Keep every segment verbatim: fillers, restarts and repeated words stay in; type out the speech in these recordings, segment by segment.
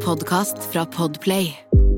podcast fra Podplay.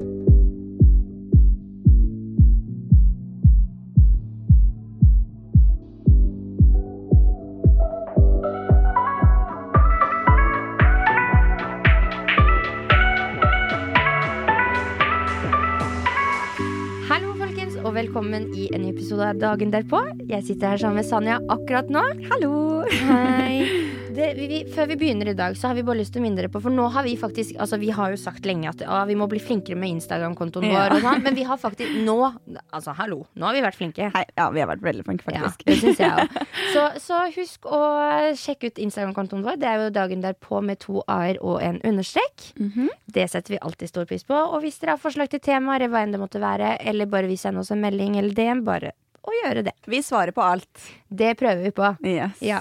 Og velkommen i en episode av Dagen derpå. Jeg sitter her sammen med Sanja akkurat nå. Hallo! Hei. Det, vi, vi, før vi begynner i dag, så har vi bare lyst til å minne dere på, for nå har vi faktisk, altså vi har jo sagt lenge at ja, vi må bli flinkere med Instagram-kontoen vår, ja. Og sånn, men vi har faktisk nå, altså hallo, nå har vi vært flinke. Hei, ja, vi har vært veldig flinke faktisk. Ja, det synes jeg også. Så, så husk å sjekke ut Instagram-kontoen vår. Det er jo Dagen derpå med to a-er og en understrek. Mm-hmm. Det setter vi alltid stor pris på. Og hvis dere har forslag til tema, eller hva enn det måtte være, eller bare vil sende oss en melding eller D M, bare å gjøre det. Vi svarer på alt. Det prøver vi på. Yes. Ja.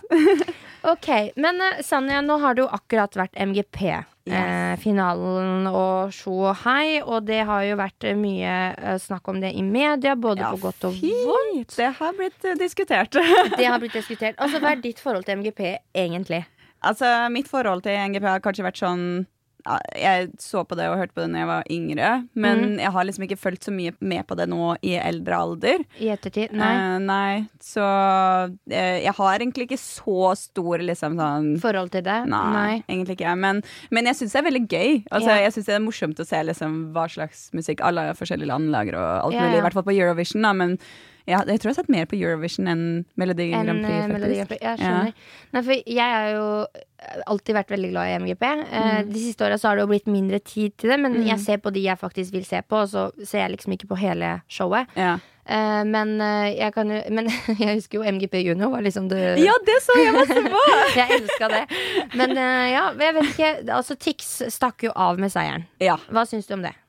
Ok, men uh, Sanja, nå har det jo akkurat vært M G P. Yes. Eh, finalen og show og hei, og det har jo vært uh, mye uh, snakk om det i media, både ja, på godt og fint. vondt. Det har blitt uh, diskutert. Det har blitt diskutert. Altså, hva er ditt forhold til M G P egentlig? Altså, mitt forhold til M G P har kanskje vært sånn, ja, jeg så på det og hørte på det når jeg var yngre, men mm. jeg har liksom ikke følt så mye med på det nå i eldre alder. I ettertid? Nei. Uh, nei, så uh, jeg har egentlig ikke så stor liksom sånn forhold til det? Nei, nei. egentlig ikke. Men, men jeg synes det er veldig gøy. Altså, ja. Jeg synes det er morsomt å se liksom hva slags musikk alle forskjellige land lager og alt ja, mulig, ja. i hvert fall på Eurovision da, men ja, jeg tror jeg har sett mer på Eurovision enn Melodi en, Grand Prix, faktisk. Melodi Grand Prix. Jeg skjønner. Ja. Nei, for jeg har jo alltid vært veldig glad i M G P. Mm. De siste årene så har det jo blitt mindre tid til det, men mm. jeg ser på de jeg faktisk vil se på, og så ser jeg liksom ikke på hele showet. Ja. Uh, men uh, jeg kan jo Men jeg husker jo M G P Junior var liksom det. Ja, det så jeg masse på. Jeg elsker det. Men uh, ja, jeg vet ikke. Altså Tix stakk jo av med seieren. Ja. Hva syns du om det?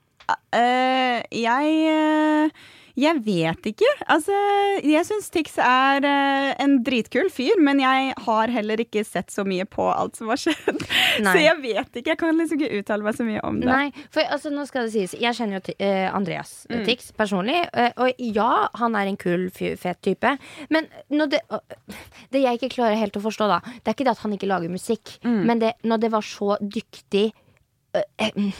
Uh, jeg uh... Jeg vet ikke. Altså, jeg synes Tix er uh, en dritkul fyr, men jeg har heller ikke sett så mye på alt som har skjedd. Nei. Så jeg vet ikke. Jeg kan liksom ikke uttale meg så mye om det. Nei, for altså, nå skal det sies. Jeg kjenner jo uh, Andreas mm. Tix personlig, uh, og ja, han er en kul, fet type. Men når det, uh, det jeg ikke klarer helt å forstå da, det er ikke det at han ikke lager musikk, mm. men det, når det var så dyktig uh, uh,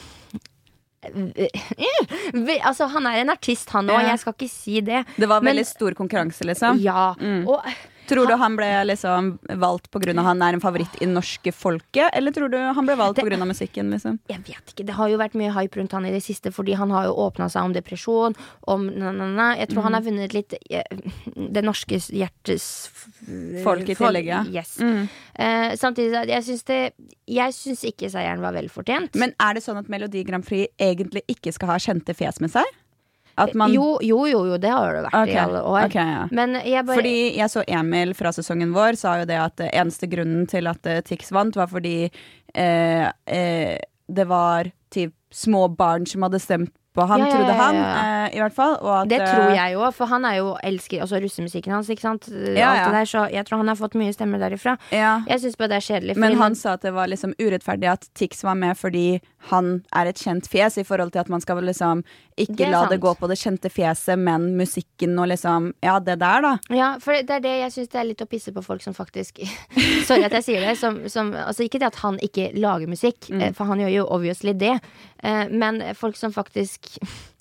Altså han er en artist han også, jeg skal ikke si det. Det var veldig men, stor konkurranse liksom. Ja, mm. og tror du han ble liksom valgt på grunn av han er en favoritt i norske folket, eller tror du han ble valgt det, på grunn av musikken liksom? Jeg vet ikke, det har jo vært mye hype rundt han i det siste, fordi han har jo åpnet seg om depresjon, om na-na-na. Jeg tror mm. han har vunnet litt det norske hjertes folk i tillegg, ja. Yes. Mm. Uh, samtidig, jeg synes det jeg synes ikke seieren var velfortjent. Men er det sånn at Melodi Grand Prix egentlig ikke skal ha kjente fjes med seg? Man... Jo, jo, jo, jo, det har det vært okay. i alle år. Okay, ja. Men jeg bare... Fordi jeg så Emil fra sesongen vår sa jo det at det eneste grunnen til at Tix vant var fordi eh, eh, det var typ små barn som hadde stemt på han, ja, ja, trodde han, ja, ja. eh, i hvert fall. Og at, det tror jeg jo, for han er jo elsker også russemusikken hans, ikke sant? Ja, Alt ja. det der, så jeg tror han har fått mye stemmer derifra. Ja. Jeg synes bare det er kjedelig. Men han han... sa at det var liksom urettferdig at Tix var med fordi han er et kjent fjes, i forhold til at man skal liksom ikke det la sant. det gå på det kjente fjeset, men musikken og liksom, ja, det der da. Ja, for det er det jeg synes det er litt å pisse på folk som faktisk, sorry at jeg sier det, som, som, altså ikke det at han ikke lager musikk, mm. for han gjør jo obviously det, men folk som faktisk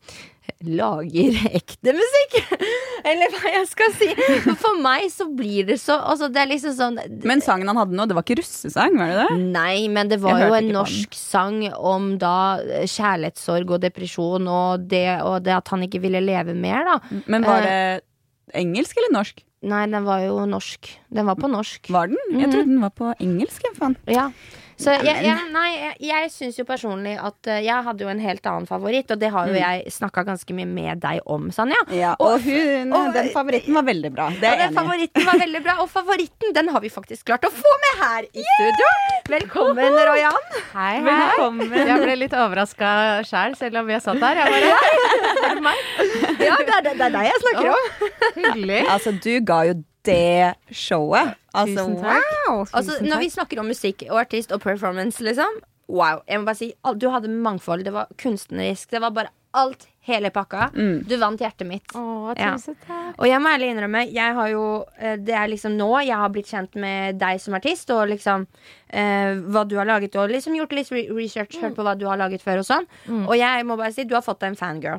lager ekte musikk eller hva jeg skal si. For meg så blir det så altså det er liksom sånn. Men sangen han hadde nå, det var ikke russesang, var det det? Nei, men det var jo en norsk sang om da kjærlighetssorg og depresjon og det, og det at han ikke ville leve mer da. Men var det engelsk eller norsk? Nei, den var jo norsk. Den var på norsk. Var den? Jeg trodde den var på engelsk, jeg faen. Ja. Så jeg, jeg, nei, jeg, jeg synes jo personlig at uh, jeg hadde jo en helt annen favoritt, og det har jo mm. jeg snakket ganske mye med deg om, Sanja. Ja, og, og, hun, og den favoritten var veldig bra. Det er og den enig. Favoritten var veldig bra, og favoritten den har vi faktisk klart å få med her i studio. Velkommen, Royan. Hei, hei. Velkommen. Jeg ble litt overrasket selv, selv om jeg satt der. Jeg bare, er det meg? Ja, det er, det er deg jeg snakker om. Hyggelig. Altså, du ga jo det showet. Altså, Tusen takk. Wow. Altså, når vi snakker om musikk og artist og performance, liksom, wow. Jeg må bare si, du hadde mangfold. Det var kunstnerisk. Det var bare alt hele pakka. Mm. Du vant hjertet mitt. Åh, Ja. tusen takk. Og jeg må ærlig innrømme, jeg har jo eh, det er liksom nå jeg har blitt kjent med deg som artist, og liksom eh, hva du har laget, og liksom gjort litt re- research, hørt på hva du har laget før og sånn. Mm. Og jeg må bare si, du har fått deg en fangirl.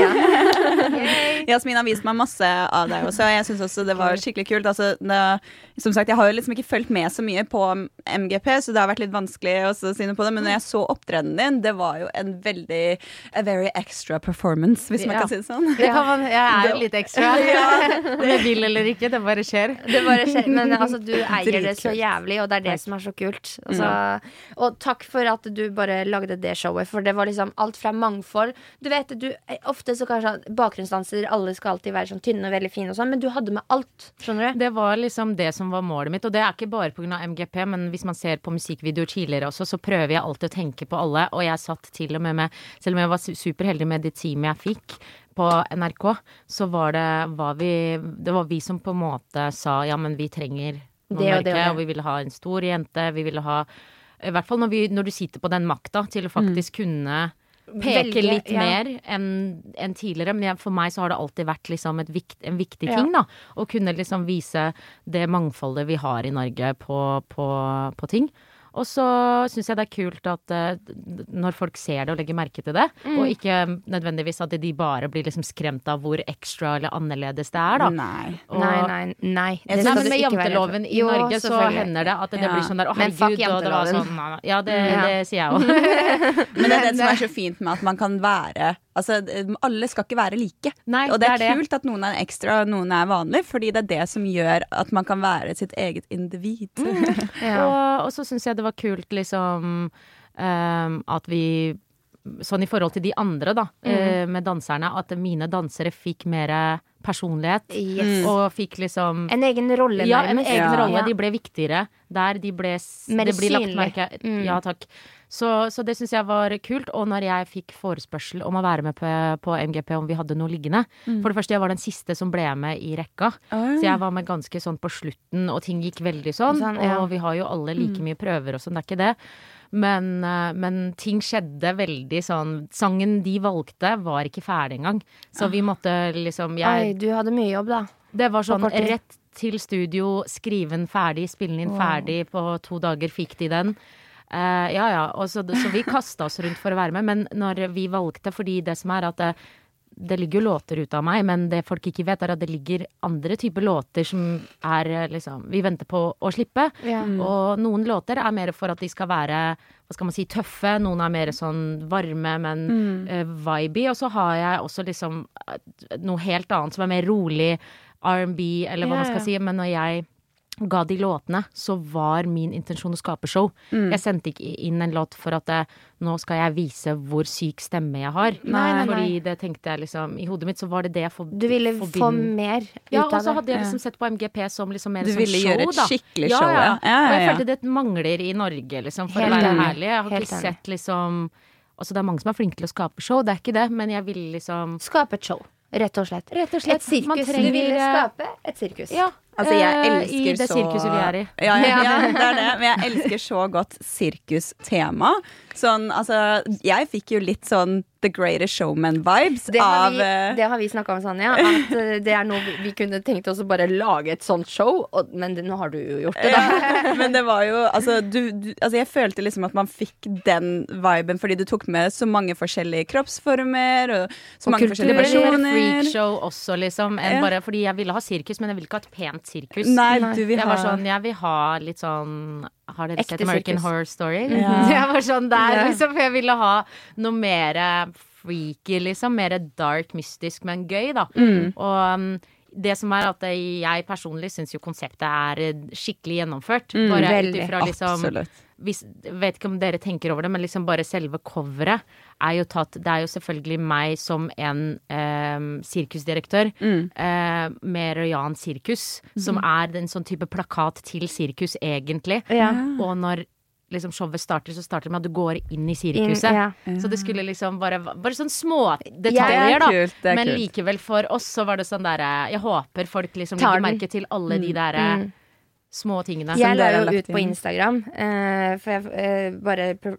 Jasmin har vist meg masse av deg også, og jeg synes også det var skikkelig kult. Altså, det, som sagt, jeg har jo liksom ikke fulgt med så mye på M G P, så det har vært litt vanskelig også å si noe på det, men når jeg så opptredenen din, det var jo en veldig a very extra performance, hvis man Ja. kan si det sånn. Det kan man, jeg er jo Det- litt ekstra. Om jeg vil eller ikke, det bare skjer. Det bare skjer, men altså, du eier det så Dritkult. jævlig, og det er det Takk. som er så kult. Altså, og takk for at du bare lagde det showet, for det var liksom alt fra mangfold. Du vet, du, ofte så kanskje bakgrunnsdanser, alle skal alltid være sånn tynne og veldig fine og sånn, men du hadde med alt, skjønner du? Det var liksom det som var målet mitt, og det er ikke bare på grunn av M G P, men hvis man ser på musikkvideoer tidligere også, så prøver jeg alltid å tenke på alle, og jeg satt til og med med, selv om jeg var su- superheldig med det teamet jeg fikk på N R K, så var det, var vi, det var vi som på en måte sa, ja, men vi trenger noen Det og det og mørke, det. og vi ville ha en stor jente, vi ville ha, i hvert fall når, vi, når du sitter på den makta til å faktisk kunne peke Velge, litt ja. mer enn enn tidligere, men jeg, for meg så har det alltid vært liksom et vikt, en viktig Ja. ting, da. Å kunne liksom vise det mangfoldet vi har i Norge på, på, på ting. Og så syns jeg det er kult at eh, d- når folk ser det og legger merke til det, og ikke nødvendigvis at de bare blir liksom skremt av hvor ekstra eller annerledes det er, da. Nei. Og- Nei, nei, nei. Jeg Det synes skal Nei, men du med ikke være redd for. janteloven i Jo, Norge så selvfølgelig. hender det at det Ja. blir sånn der å Men fuck herregud, og det var janteloven. sånn nei, nei. Ja, det, Ja. det sier jeg òg. Men det er det som er så fint med at man kan være Altså, alle skal ikke være like. Nei, Og det er, det er det. kult at noen er ekstra og noen er vanlig, fordi det er det som gjør at man kan være sitt eget individ. Ja. Og, og så syns jeg det var kult liksom ehm, at vi Sånn i forhold til de andre, da, eh, med danserne, at mine dansere fikk mer personlighet. Yes. Og fikk liksom En egen rolle, Ja, en nærmest. egen Ja. rolle. De ble viktigere der. De ble s- Mer Det blir lagt synlig. merke Mm. Ja, takk. Så, så det syns jeg var kult. Og når jeg fikk forespørsel om å være med på, på M G P om vi hadde noe liggende For det første, jeg var den siste som ble med i rekka. Så jeg var med ganske sånn på slutten, og ting gikk veldig sånn. Sånn, ja. Og vi har jo alle like mye prøver og sånn, det er ikke det. Men, eh, men ting skjedde veldig sånn Sangen de valgte, var ikke ferdig engang. Så vi måtte liksom jeg, Oi, du hadde mye jobb, da. Det var sånn kort tid. rett til studio, skrive den ferdig, spille den inn ferdig. På to dager fikk de den. Eh, ja ja, og så, så vi kasta oss rundt for å være med. Men når vi valgte, fordi det som er at det, det ligger jo låter ut av meg, men det folk ikke vet, er at det ligger andre typer låter som er eh, liksom vi venter på å slippe. Ja. Og noen låter er mer for at de skal være hva skal man si, tøffe. Noen er mer sånn varme, men eh, vibey. Og så har jeg også liksom eh, noe helt annet som er mer rolig. R and B, eller hva Ja, man skal ja. si. Men når jeg ga de låtene, så var min intensjon å skape show. Mm. Jeg sendte ikke inn en låt for at eh, nå skal jeg vise hvor syk stemme jeg har. Nei, nei, nei. Fordi det tenkte jeg liksom I hodet mitt så var det det jeg for, Du ville få forbind- mer ut ja, og av så det. hadde jeg liksom sett på M G P som liksom mer Du sånn ville show, gjøre et da. skikkelig ja, show, ja. ja. Ja, Og jeg ja, ja. følte det mangler i Norge, liksom, for Helt å være enig. ærlig. Jeg har Helt ikke enig. sett liksom Altså, det er mange som er flinke til å skape show, det er ikke det, men jeg ville liksom Skape et show, rett og slett. Rett og slett. Et sirkus. Man Du trenger- ville skape et sirkus. Ja. Altså, jeg eh, elsker I det så sirkuset vi er i. Ja, ja, ja, det er det. Men jeg elsker så godt sirkustema. Sånn, altså, jeg fikk jo litt sånn The Greatest Showman-vibes Det har av vi, eh, det har vi snakka om, Sanja. At eh, det er noe vi, vi kunne tenkt oss å bare lage et sånt show. Og, men det, nå har du jo gjort det, da. ja, men det var jo altså, du, du, altså, jeg følte liksom at man fikk den viben fordi du tok med så mange forskjellige kroppsformer og så Og mange kultur. Det forskjellige ble mer personer. freakshow også, liksom. Enn Ja. bare fordi jeg ville ha sirkus, men jeg ville ikke ha et pent sirkus. Nei, Nei. du vil Jeg ha var sånn, jeg vil ha litt sånn Har dere Ekte sett American sirkus. Horror Story? Ja. Jeg var sånn der, Ja. liksom. For jeg ville ha noe mer freaky, liksom. Mer dark, mystisk, men gøy, da. Mm. Og um, det som er at jeg personlig syns jo konseptet er eh, skikkelig gjennomført. Mm, bare ut veldig. ifra liksom Absolutt. hvis, vet ikke om dere tenker over det, men liksom bare selve coveret er jo tatt Det er jo selvfølgelig meg som en eh, sirkusdirektør Mm. eh, med Røyan Sirkus, som er en sånn type plakat til sirkus, egentlig. Ja. Og når liksom showet starter, så starter det med at du går inn i Inn, sirkuset. ja. Så det skulle liksom bare Bare sånn små Det detaljer, er da. kult, det er Men kult. likevel for oss så var det sånn derre Jeg håper folk liksom Tar legger den. merke til alle de derre Mm. små tingene. Jeg la dere har jo lagt ut på inn. Instagram, eh, for jeg eh, bare pro pro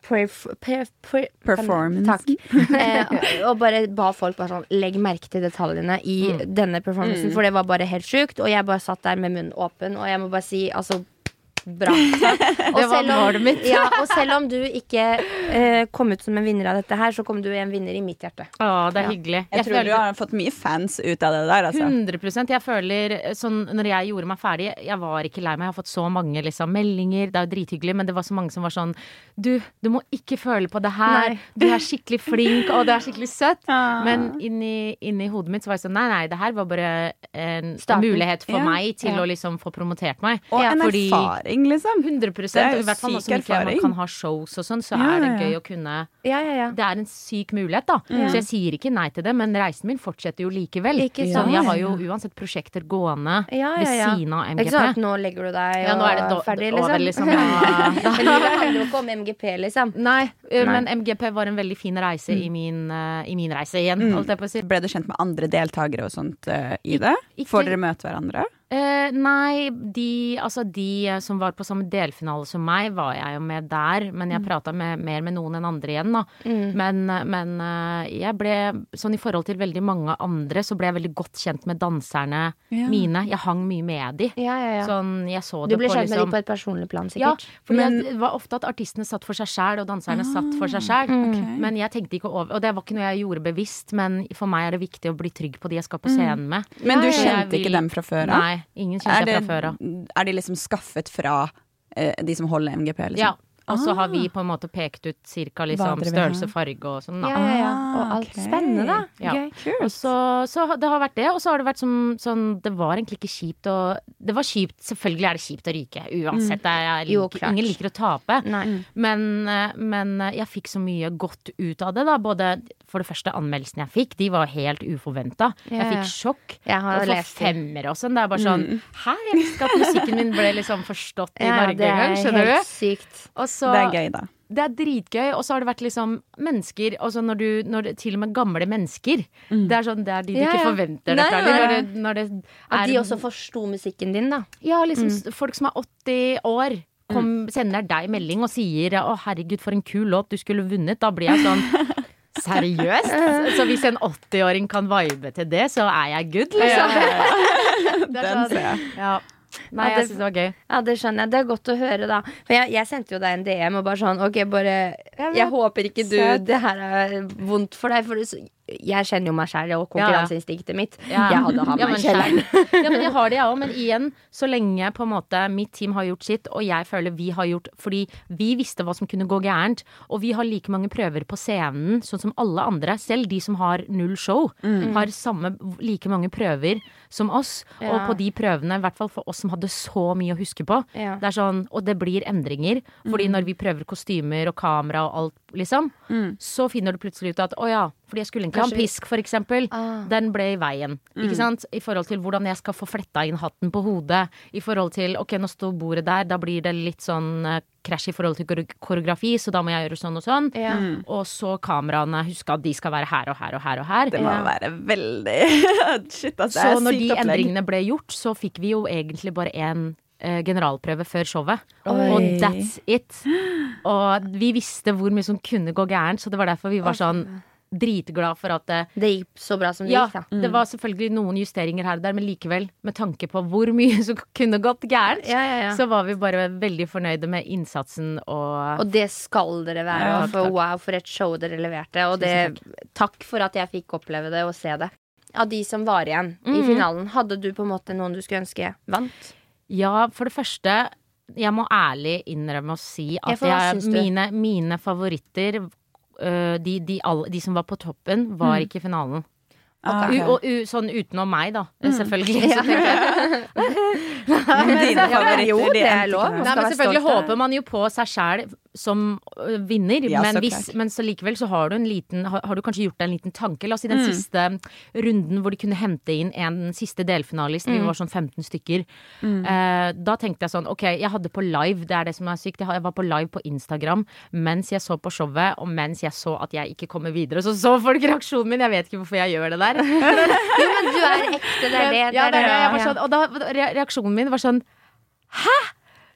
perf per per Performance. Takk. Eh, og bare ba folk bare sånn, legg merke til detaljene i mm. denne performancen, mm. for det var bare helt sjukt. Og jeg bare satt der med munnen åpen, og jeg må bare si, altså bra. Og det var målet mitt. Ja, og selv om du ikke eh, kom ut som en vinner av dette her, så kom du en vinner i mitt hjerte. Å, det er ja. hyggelig. Jeg, jeg tror føler, du har fått mye fans ut av det der, altså. hundre prosent. Jeg føler, sånn, når jeg gjorde meg ferdig, jeg var ikke lei meg. Jeg har fått så mange liksom, meldinger, det er jo drithyggelig, men det var så mange som var sånn, du, du må ikke føle på det her. Nei. Du er skikkelig flink, og det er skikkelig søtt. Ah. Men inni, inni hodet mitt så var jeg sånn, nei, nei, det her var bare en Starten. mulighet for ja. meg til ja. å liksom få promotert meg. Og ja. en Fordi, erfaring. Liksom. hundre prosent, i hvert fall også ikke man kan ha shows og sånn, så ja, er det gøy å kunne ja, ja, ja. Det er en syk mulighet da mm. Så jeg sier ikke nei til det, men reisen min fortsetter jo likevel ikke sånn, jeg har jo uansett prosjekter gående ja, ja, ja. ved siden av M G P. Ikke sånn at nå legger du deg ja, nå er det og do, ferdig over, liksom, liksom ja. Men livet handler jo ikke om M G P liksom. Nei, nei, men M G P var en veldig fin reise mm. i, min, uh, i min reise igjen mm. alt jeg på å si. Ble du kjent med andre deltakere og sånt uh, i det? Ik Får dere møte hverandre? Uh, nei, de, altså de som var på samme delfinale som meg, var jeg jo med der, men jeg pratet med, mer med noen enn andre igjen da. Mm. Men, men uh, jeg ble, sånn i forhold til veldig mange andre, så ble jeg veldig godt kjent med danserne ja. mine. Jeg hang mye med de. Ja, ja, ja. Sånn, jeg så det du ble på, kjent liksom, med de på et personlig plan, sikkert. Ja, for men... det var ofte at artistene satt for seg selv, og danserne ah, satt for seg selv. Okay. Men jeg tenkte ikke over, og det var ikke noe jeg gjorde bevisst, men for meg er det viktig å bli trygg på de jeg skal på scenen med. Mm. Men du kjente vil... ikke dem fra før? Nei, ingen kjente jeg fra før. Er de liksom skaffet fra eh, de som holder M G P? Liksom? Ja. Og så har vi på en måte pekt ut cirka liksom, størrelse, farge og sånn. Da. Ja, ja, ja. Og alt okay. spennende, da. Ja. Gøy. Og så, så det har vært det, og så har det vært som, sånn, det var egentlig ikke kjipt å, det var kjipt, selvfølgelig er det kjipt å ryke, uansett. Mm. Jeg liker, jo, ingen liker å tape. Men, men jeg fikk så mye godt ut av det, da. Både for det første anmeldelsen jeg fikk, de var helt uforventet. Jeg fikk sjokk. Jeg har og for femmer og sånn. Det er bare sånn, mm. hæ? Jeg visste at musikken min ble liksom forstått i ja, Norge en gang, skjønner du? Det er helt sykt. Og så, det er gøy da. Det er dritgøy, og så har det vært liksom mennesker, altså når du, når det, til og med gamle mennesker, mm. det er sånn, det er de du ja, ja. ikke forventer det fra dem. Når det, når det er, at de også forstod musikken din da. Ja, liksom mm. folk som er åtti år, kom, sender deg melding og sier, å herregud for en kul låt du skulle vunnet, da blir jeg sånn, seriøst? Så hvis en åtti-åring kan vibe til det, så er jeg good, liksom. Ja, ja, ja. Den ser jeg. Ja. Nei, jeg synes det var gøy. Ja, det skjønner jeg. Det er godt å høre da. For jeg, jeg sendte jo deg en D M og bare sånn, ok, bare jeg håper ikke du, det her er vondt for deg, for det, jeg kjenner jo meg selv og konkurranseinstinktet mitt. Ja. Jeg hadde hatt ja, meg selv. Ja, men jeg har det jeg også, men igjen, så lenge på en måte mitt team har gjort sitt, og jeg føler vi har gjort, fordi vi visste hva som kunne gå gærent, og vi har like mange prøver på scenen, sånn som alle andre, selv de som har null show, mm. har samme, like mange prøver som oss, ja. Og på de prøvene, i hvert fall for oss som hadde så mye å huske på, ja. Det er sånn, og det blir endringer, fordi mm. når vi prøver kostymer og kamera og alt, liksom, mm. så finner du plutselig ut at, å ja, fordi jeg skulle ikke ha en pisk, for eksempel, ah. den ble i veien, mm. ikke sant? I forhold til hvordan jeg skal få fletta inn hatten på hodet, i forhold til, ok, nå står bordet der, da blir det litt sånn uh, krasj i forhold til koreografi, så da må jeg gjøre sånn og sånn, ja. Og så kameraene, husk at de skal være her og her og her og her. Det må ja. være veldig, shit, altså, det er så når de opplegg. Endringene ble gjort, så fikk vi jo egentlig bare en uh, generalprøve før showet, Oi. Og that's it. Og vi visste hvor mye som kunne gå gærent, så det var derfor vi var sånn dritglad for at det, det gikk så bra som det ja, gikk da. Mm. Det var selvfølgelig noen justeringer her og der, men likevel med tanke på hvor mye som kunne gått gærent, ja, ja, ja. Så var vi bare veldig fornøyde med innsatsen og... Og det skal dere være, ja, for takk. Wow, for et show dere leverte, og det, takk for at jeg fikk oppleve det og se det. Av de som var igjen mm. i finalen, hadde du på en måte noen du skulle ønske vant? Ja, for det første, jeg må ærlig innrømme å si at jeg, mine, mine favoritter Uh, de, de, alle, de som var på toppen var mm. ikke i finalen. Okay. U, og u, sånn utenom meg da, mm. selvfølgelig. Så tenker jeg. Men dine favoritter, jo, det er lov. Nei, men selvfølgelig håper man jo på seg selv som uh, vinner, ja, men, hvis, men så likevel så har du en liten, har, har du kanskje gjort deg en liten tanke, la oss si den mm. siste runden hvor de kunne hente inn en siste delfinalist, mm. vi var sånn femten stykker, mm. uh, da tenkte jeg sånn, ok, jeg hadde på live, det er det som er sykt, jeg var på live på Instagram mens jeg så på showet, og mens jeg så at jeg ikke kommer videre, så så folk reaksjonen min, jeg vet ikke hvorfor jeg gjør det der. Jo, men du er ekte, det er det. Ja, det er det, jeg var sånn, og da reaksjonen min var sånn, hæ?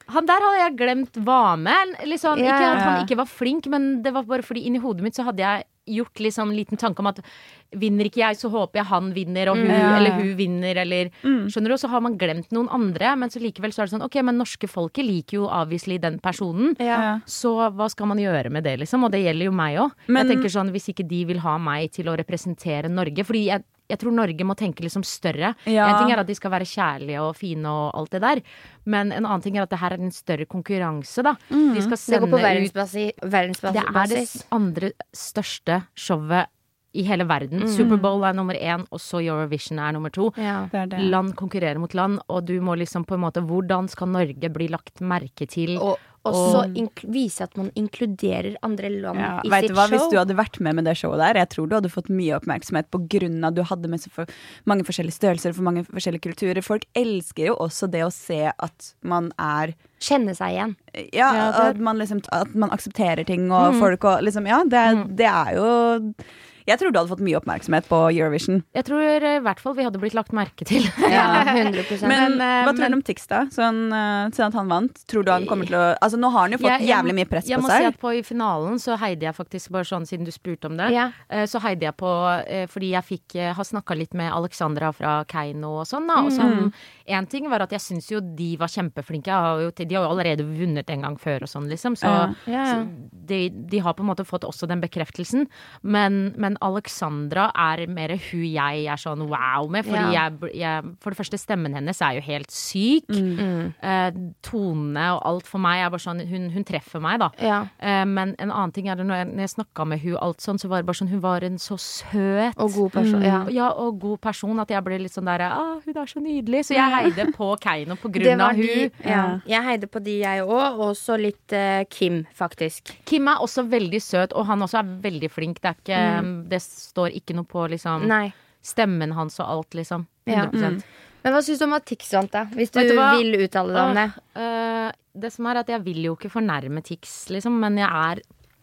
Han der hadde jeg glemt var med. Liksom, Ja. Ikke at han ikke var flink, men det var bare fordi inni hodet mitt så hadde jeg gjort liksom en liten tanke om at vinner ikke jeg, så håper jeg han vinner, og hun, Ja. eller hun vinner, eller skjønner du? Og så har man glemt noen andre, men så likevel så er det sånn, ok, men norske folket liker jo obviously den personen, Ja. så hva skal man gjøre med det, liksom? Og det gjelder jo meg også. Men- Jeg tenker sånn, hvis ikke de vil ha meg til å representere Norge, fordi jeg Jeg tror Norge må tenke liksom større. Ja. En ting er at de skal være kjærlige og fine og alt det der, men en annen ting er at det her er en større konkurranse, da. De skal Det sende går på ut verdensbasis. Det er det verdensbasis. s- andre største showet i hele verden. Superbowl er nummer én, og så Eurovision er nummer to. Ja. Det er det. Land konkurrerer mot land, og du må liksom på en måte Hvordan skal Norge bli lagt merke til? Og også ink- vise at man inkluderer andre land Ja, i vet sitt du hva, show. Hvis du hadde vært med med det showet der, jeg tror du hadde fått mye oppmerksomhet på grunn av at du hadde med så for mange forskjellige størrelser for mange forskjellige kulturer. Folk elsker jo også det å se at man er Kjenne seg igjen. Ja, Ja, det- at, man liksom, at man aksepterer ting og folk og liksom Ja, det, det er jo Jeg tror du hadde fått mye oppmerksomhet på Eurovision. Jeg tror i hvert fall vi hadde blitt lagt merke til. Ja, hundre prosent. Men, Men, eh, hva tror men- du om Tix, da? Sånn, eh, sånn at han vant. Tror du han kommer til å Altså, nå har han jo fått Jeg- jeg- jævlig mye press Jeg på må seg. si at på i finalen så heide jeg faktisk, bare sånn siden du spurte om det, Ja. eh, så heide jeg på eh, fordi jeg fikk eh, ha snakka litt med Alexandra fra Keiino og sånn, da. Og sånn, en ting var at jeg syns jo de var kjempeflinke. Jeg har jo, de har jo allerede vunnet en gang før og sånn, liksom. Så, Ja. Ja. så de, de har på en måte fått også den bekreftelsen. Men, men Alexandra er mer hun jeg er sånn wow med. Fordi Ja. jeg, jeg For det første, stemmen hennes er jo helt syk. Mm. Eh, tone og alt for meg er bare sånn Hun, hun treffer meg, da. Ja. Eh, men en annen ting er det når jeg, når jeg snakka med hun alt sånn, så var det bare sånn Hun var en så søt Og god person. Ja. ja, og god person at jeg ble litt sånn der ah, hun er så nydelig. Så jeg heide på Keiino på Det grunn var av de. hun. Ja. Jeg heide på de, jeg òg. Og også litt eh, Kim, faktisk. Kim er også veldig søt, og han også er veldig flink. Det er ikke Det står ikke noe på liksom Nei. stemmen hans og alt, liksom. Ja. hundre prosent. Men hva syns du om at Tix vant, da? Hvis du, Vet du hva? vil uttale deg om det. Åh, eh, det som er at jeg vil jo ikke fornærme Tix, liksom, men jeg er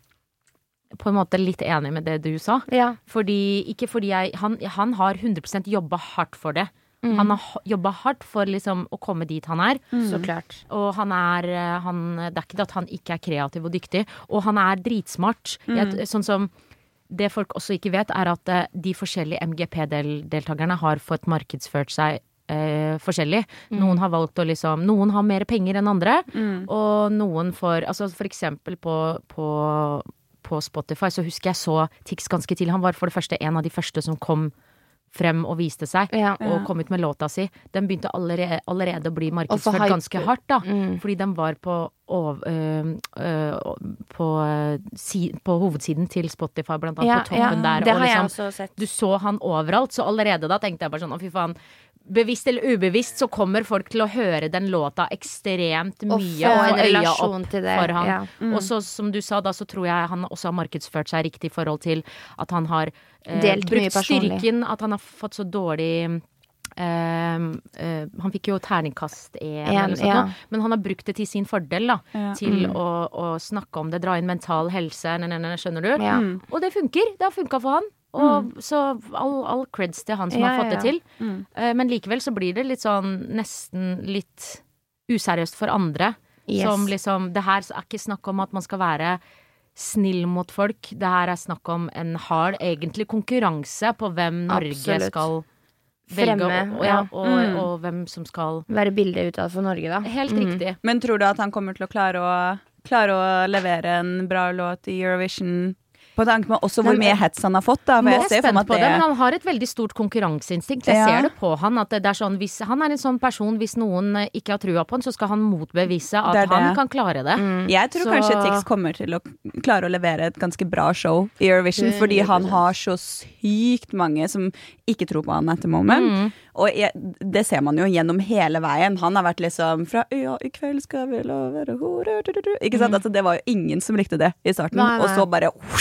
på en måte litt enig med det du sa. Ja. Fordi, ikke fordi jeg Han, han har hundre prosent jobba hardt for det. Han har jobba hardt for liksom å komme dit han er. Så klart. Og han er eh, han, Det er ikke det at han ikke er kreativ og dyktig. Og han er dritsmart. Jeg, sånn som det folk også ikke vet, er at eh, de forskjellige M G P-deltakerne har fått markedsført seg eh, forskjellig. Noen har valgt å liksom Noen har mer penger enn andre, og noen får Altså for eksempel på, på, på Spotify så husker jeg så Tix ganske tidlig. Han var for det første en av de første som kom frem og viste seg, Ja. og kom ut med låta si. Den begynte allerede, allerede å bli Og markedsført for hype. ganske hardt, da. Mm. Fordi den var på, ov- øh, øh, på, øh, si, på hovedsiden til Spotify, blant annet, Ja, på toppen ja. der. Det og har jeg liksom, også sett. du så han overalt, så allerede da tenkte jeg bare sånn, å fy faen. Bevisst eller ubevisst så kommer folk til å høre den låta ekstremt Og mye få og en få øya relasjon opp til det. for han. Ja. Og så som du sa da, så tror jeg han også har markedsført seg riktig i forhold til at han har eh, Delt mye brukt personlig. styrken, at han har fått så dårlig eh, eh, han fikk jo terningkast én, En, eller sånt, ja. nå, men han har brukt det til sin fordel, da. Ja. Til å, å snakke om det, dra inn mental helse, ne, ne, ne, skjønner du? Ja. Og det funker. Det har funka for han. Og Så all, all creds til han som Ja, har fått ja, det til. Eh, men likevel så blir det litt sånn nesten litt useriøst for andre. Yes. Som liksom Det her er ikke snakk om at man skal være snill mot folk. Det her er snakk om en hard, egentlig konkurranse på hvem Norge Absolutt. skal velge, Fremme, og, og, ja, ja. og, Mm. og hvem som skal Være bildet utad for Norge, da. Helt riktig. Men tror du at han kommer til å klare å, klare å levere en bra låt i Eurovision? På tanke med også hvor Nei, men- mye hets han har fått, da. For Jeg jeg er ser for spent meg på at det, men det han har et veldig stort konkurranseinstinkt. Jeg Ja. ser det på han. At det er sånn, hvis, han er en sånn person, hvis noen eh, ikke har trua på han, så skal han motbevise at Det er det. han kan klare det. Jeg tror Så- kanskje Tix kommer til å klare å levere et ganske bra show i Eurovision, fordi han har så sykt mange som ikke tror på han at the moment. Og jeg, det ser man jo gjennom hele veien. Han har vært liksom fra ja, i kveld skal vi la være hore du, du, du. Ikke sant? Altså, det var jo ingen som likte det i starten. Nei, nei. Og så bare whoosh,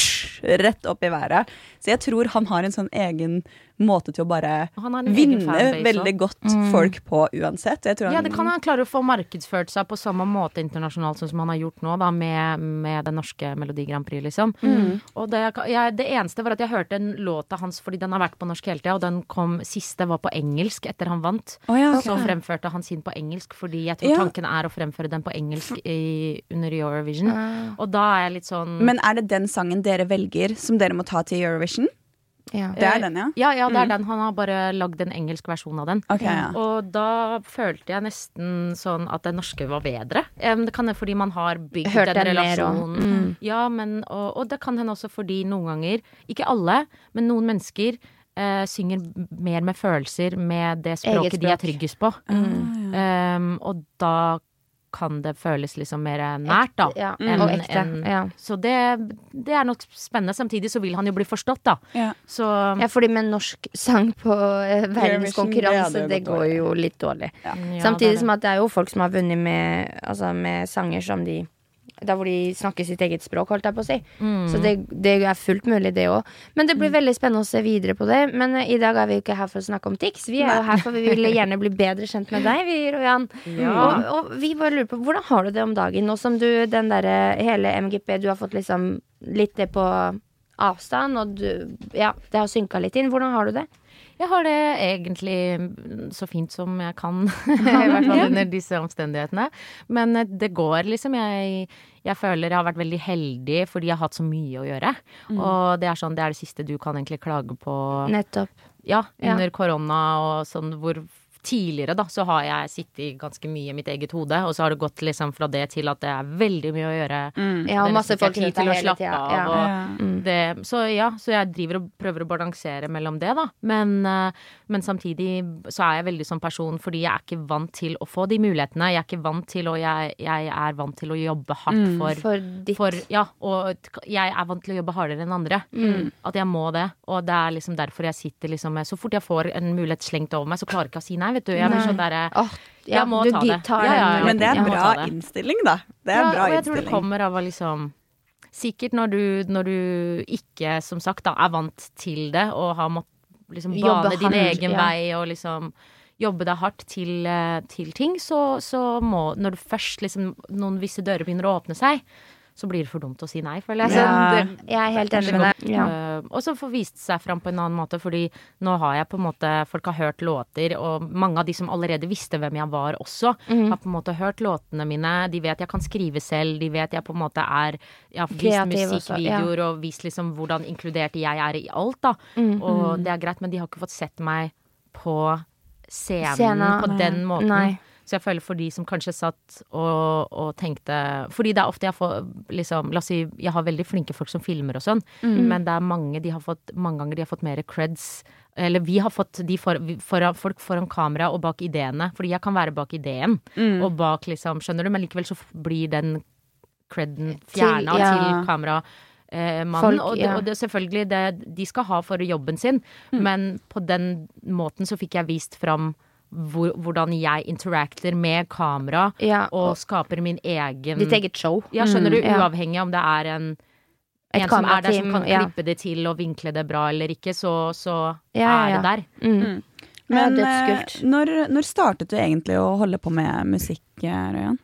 rett opp i været. Så jeg tror han har en sånn egen måte til å bare Han har en egen vinne fanbase veldig også. godt Mm. folk på uansett. Jeg tror han, Ja, det kan han klare å få markedsført seg på samme måte internasjonalt sånn som han har gjort nå, da, med, med det norske Melodi Grand Prix, liksom. Mm. Og det, jeg, det eneste var at jeg hørte en låt av hans, fordi den har vært på norsk hele tida, og den kom siste var på engelsk etter han vant. Å ja, ok. Så fremførte han sin på engelsk, fordi jeg tror Ja. tanken er å fremføre den på engelsk i, under Eurovision. Ah. Og da er jeg litt sånn Men er det den sangen dere velger som dere må ta til Eurovision? Ja. Det er den, ja? Ja, ja, det er den. Han har bare lagd en engelsk versjon av den. Ok, ja. Og da følte jeg nesten sånn at det norske var bedre. Em, Det kan hende fordi man har bygd Hørt den den mer også. relasjonen. Mm. Ja, men, og, og det kan hende også fordi noen ganger, ikke alle, men noen mennesker eh, synger mer med følelser, med det språket Eget de er språk. tryggest på. Mm. Em, og da kan det føles liksom mer nært, da. Ja, enn- og ekte. enn- Ja. Så det, det er nok spennende. Samtidig så vil han jo bli forstått, da. Ja. Så Ja, fordi med norsk sang på eh, verdenskonkurranse, Eurovision, det det hadde jo gått går jo litt dårlig. ja, Samtidig det er det. som at det er jo folk som har vunnet med, altså med sanger som de der hvor de snakker sitt eget språk, holdt jeg på å si. Mm. Så det, det er fullt mulig, det òg. Men det blir veldig spennende å se videre på det. Men eh, i dag er vi jo ikke her for å snakke om Tix. Vi er jo her for vi vil gjerne bli bedre kjent med deg, vi, Rojan. Ja. Og, og vi bare lurer på, hvordan har du det om dagen? Nå som du, den derre hele M G P, du har fått liksom litt det på avstand, og du, ja, det har synka litt inn. Hvordan har du det? Jeg har det egentlig så fint som jeg kan, i hvert fall under disse omstendighetene. Men eh, det går liksom. Jeg, jeg føler jeg har vært veldig heldig fordi jeg har hatt så mye å gjøre. Og det er sånn, det er det siste du kan egentlig klage på. Nettopp. Ja, Ja. under korona og sånn hvor tidligere da, så har jeg sittet ganske mye i mitt eget hode, og så har det gått liksom fra det til at det er veldig mye å gjøre. Mm. Ja, og Det er masse nesten ikke folk tid rundt til deg å hele slappe tida. av. Ja. Og Ja. Mm. det, så ja, så jeg driver og prøver å balansere mellom det, da. Men, eh, men samtidig så er jeg veldig sånn person, fordi jeg er ikke vant til å få de mulighetene. Jeg er ikke vant til, og jeg, jeg er vant til å jobbe hardt Mm. for, For ditt for Ja, og jeg er vant til å jobbe hardere enn andre. At jeg må det. Og det er liksom derfor jeg sitter liksom med Så fort jeg får en mulighet slengt over meg, så klarer jeg ikke å si nei, vet du. Jeg blir Nei. sånn derre Åh, ja, Jeg må du ta gi- det. tar Ja, ja, den Men det er Jeg må bra ta det. innstilling, da. Det er ja, bra og jeg tror det innstilling. kommer av å liksom Sikkert når du, når du ikke, som sagt, da, er vant til det og har måttet liksom Jobbe bane din hardt, egen ja. vei og liksom jobbe deg hardt til, eh, til ting, så, så må Når du først liksom noen visse dører begynner å åpne seg, så blir det for dumt å si nei, føler jeg. Så Ja. det, Jeg er helt enig det med går- deg. Ja. Eh, og så få vist seg fram på en annen måte, fordi nå har jeg på en måte Folk har hørt låter, og mange av de som allerede visste hvem jeg var også, Mhm. har på en måte hørt låtene mine. De vet jeg kan skrive selv, de vet jeg på en måte er Jeg har vist Kreativ også, musikkvideoer og vist liksom hvordan inkludert jeg er i alt, da. Mhm. Og det er greit, men de har ikke fått sett meg på scenen Scenen, på nei. den måten. Nei. Så jeg føler for de som kanskje satt og, og tenkte Fordi det er ofte jeg får liksom La oss si jeg har veldig flinke folk som filmer og sånn, men det er mange de har fått mange ganger de har fått mer creds. Eller vi har fått de for, foran, folk foran kamera og bak ideene. Fordi jeg kan være bak ideen og bak liksom Skjønner du? Men likevel så blir den creden fjerna Til- ja. til kamera. Eh, mannen, Folk, og, det, ja. og det selvfølgelig det de skal ha for jobben sin, men på den måten så fikk jeg vist fram hvor, hvordan jeg interacter med kamera Ja, og skaper min egen Ditt eget show. Ja, skjønner du? ja. Uavhengig om det er en Et en som er der som kamerateam, kan ja. klippe det til og vinkle det bra eller ikke, så, så Ja, ja, ja. er det der. Mm. Men Ja, eh, dødskult. når, når startet du egentlig å holde på med musikk, eh, Røyan?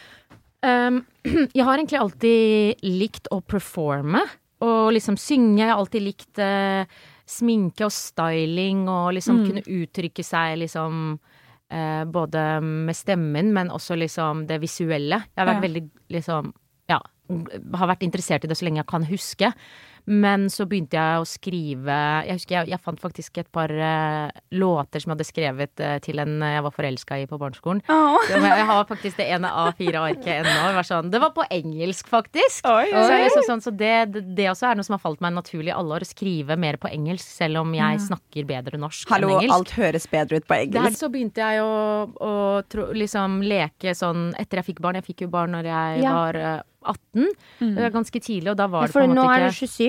Um, jeg har egentlig alltid likt å performe og liksom synge. Jeg har alltid likt eh, sminke og styling og liksom kunne uttrykke seg liksom eh, både med stemmen, men også liksom det visuelle. Jeg har vært Ja. veldig liksom ja, har vært interessert i det så lenge jeg kan huske. Men så begynte jeg å skrive Jeg husker jeg, jeg fant faktisk et par eh, låter som jeg hadde skrevet eh, til en jeg var forelska i på barneskolen. Oh. Ja, men Jeg har faktisk det ene A fire arket ennå. Det var sånn- Det var på engelsk, faktisk. Oi, Så, oi. jeg synes sånn, så det, det, det også er noe som har falt meg naturlig i alle år, å skrive mer på engelsk, selv om jeg snakker bedre norsk Hallo, enn engelsk. alt høres bedre ut på Der engelsk. så begynte jeg å, å tro, liksom leke sånn etter jeg fikk barn. Jeg fikk jo barn når jeg Ja. var eh, atten. Det var ganske tidlig, og da var Ja, det på for en nå måte er ikke du tjuesyv.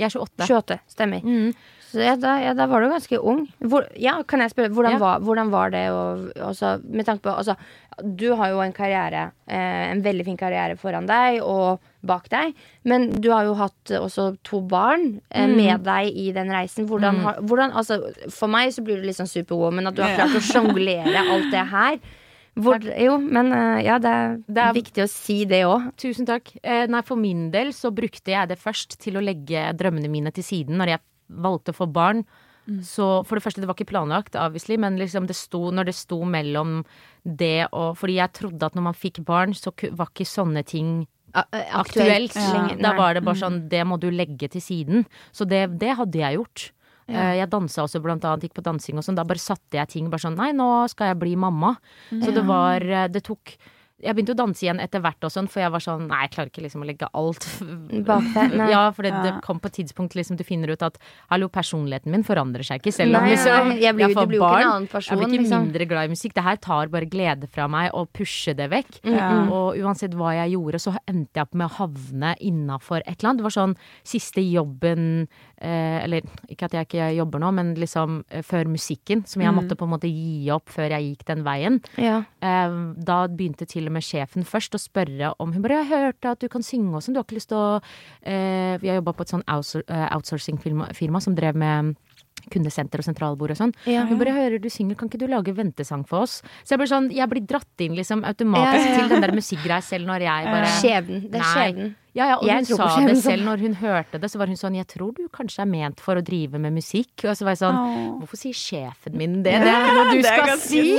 Jeg er tjueåtte. tjueåtte, stemmer. Mm. Så ja da, ja, da var du ganske ung. Hvor, ja, kan jeg spørre, hvordan, Ja. var, hvordan var det? Og, også, med tanke på, altså, du har jo en karriere, eh, en veldig fin karriere foran deg og bak deg. Men du har jo hatt også to barn eh, Mm. med deg i den reisen. Hvordan, Mm. har, hvordan, altså, for meg så blir du litt sånn superwoman, at du har klart å sjonglere alt det her. Hvor, jo, men eh, ja, det er, Det er- viktig å si det òg. Tusen takk. Eh, nei, for min del så brukte jeg det først til å legge drømmene mine til siden når jeg valgte å få barn. Så for det første, det var ikke planlagt, obviously, men liksom det sto, når det sto mellom det og Fordi jeg trodde at når man fikk barn, så ku- var ikke sånne ting aktuelt. lenger. Da Nei. var det bare sånn, det må du legge til siden. Så det, det hadde jeg gjort. Eh, Jeg dansa også blant annet, gikk på dansing og sånn. Da bare satte jeg ting bare sånn, nei, nå skal jeg bli mamma. Så det var, eh, det tok Jeg begynte å danse igjen etter hvert og sånn, for jeg var sånn, nei, jeg klarer ikke liksom å legge alt Bak deg, nei. Ja, for det, det Ja. kom på et tidspunkt liksom du finner ut at hallo, personligheten min forandrer seg ikke, selv om Nei, liksom nei, jeg blir- får du blir jo ikke en barn. annen person, Jeg blir ikke liksom. mindre glad i musikk. Det her tar bare glede fra meg å pushe det vekk. Ja. Og uansett hva jeg gjorde, så endte jeg opp med å havne innafor et eller annet. Det var sånn siste jobben eh, Eller ikke at jeg ikke jobber nå, men liksom eh, før musikken, som jeg måtte på en måte gi opp før jeg gikk den veien. Ja. Eh, da begynte til og med sjefen først å spørre om hun bare, jeg hørte at du kan synge også, du har ikke lyst til å eh, Vi har jobbet på et sånn outsour- eh, outsourcing-firma som drev med kundesenter og sentralbord og sånn. Ja. Hun bare, hører du synger, kan ikke du lage ventesang for oss? Så jeg blir sånn, jeg blir dratt inn liksom automatisk Ja, ja, ja. til den der musikkgreia selv når jeg bare Skjebnen. Det er Nei. skjebnen. Ja, ja, og Jeg hun tror sa på det skjebnen. selv når hun hørte det, så var hun sånn, jeg tror du kanskje er ment for å drive med musikk. Og så var jeg sånn, Åh. hvorfor sier sjefen min det? Det er noe du det er skal ganske si!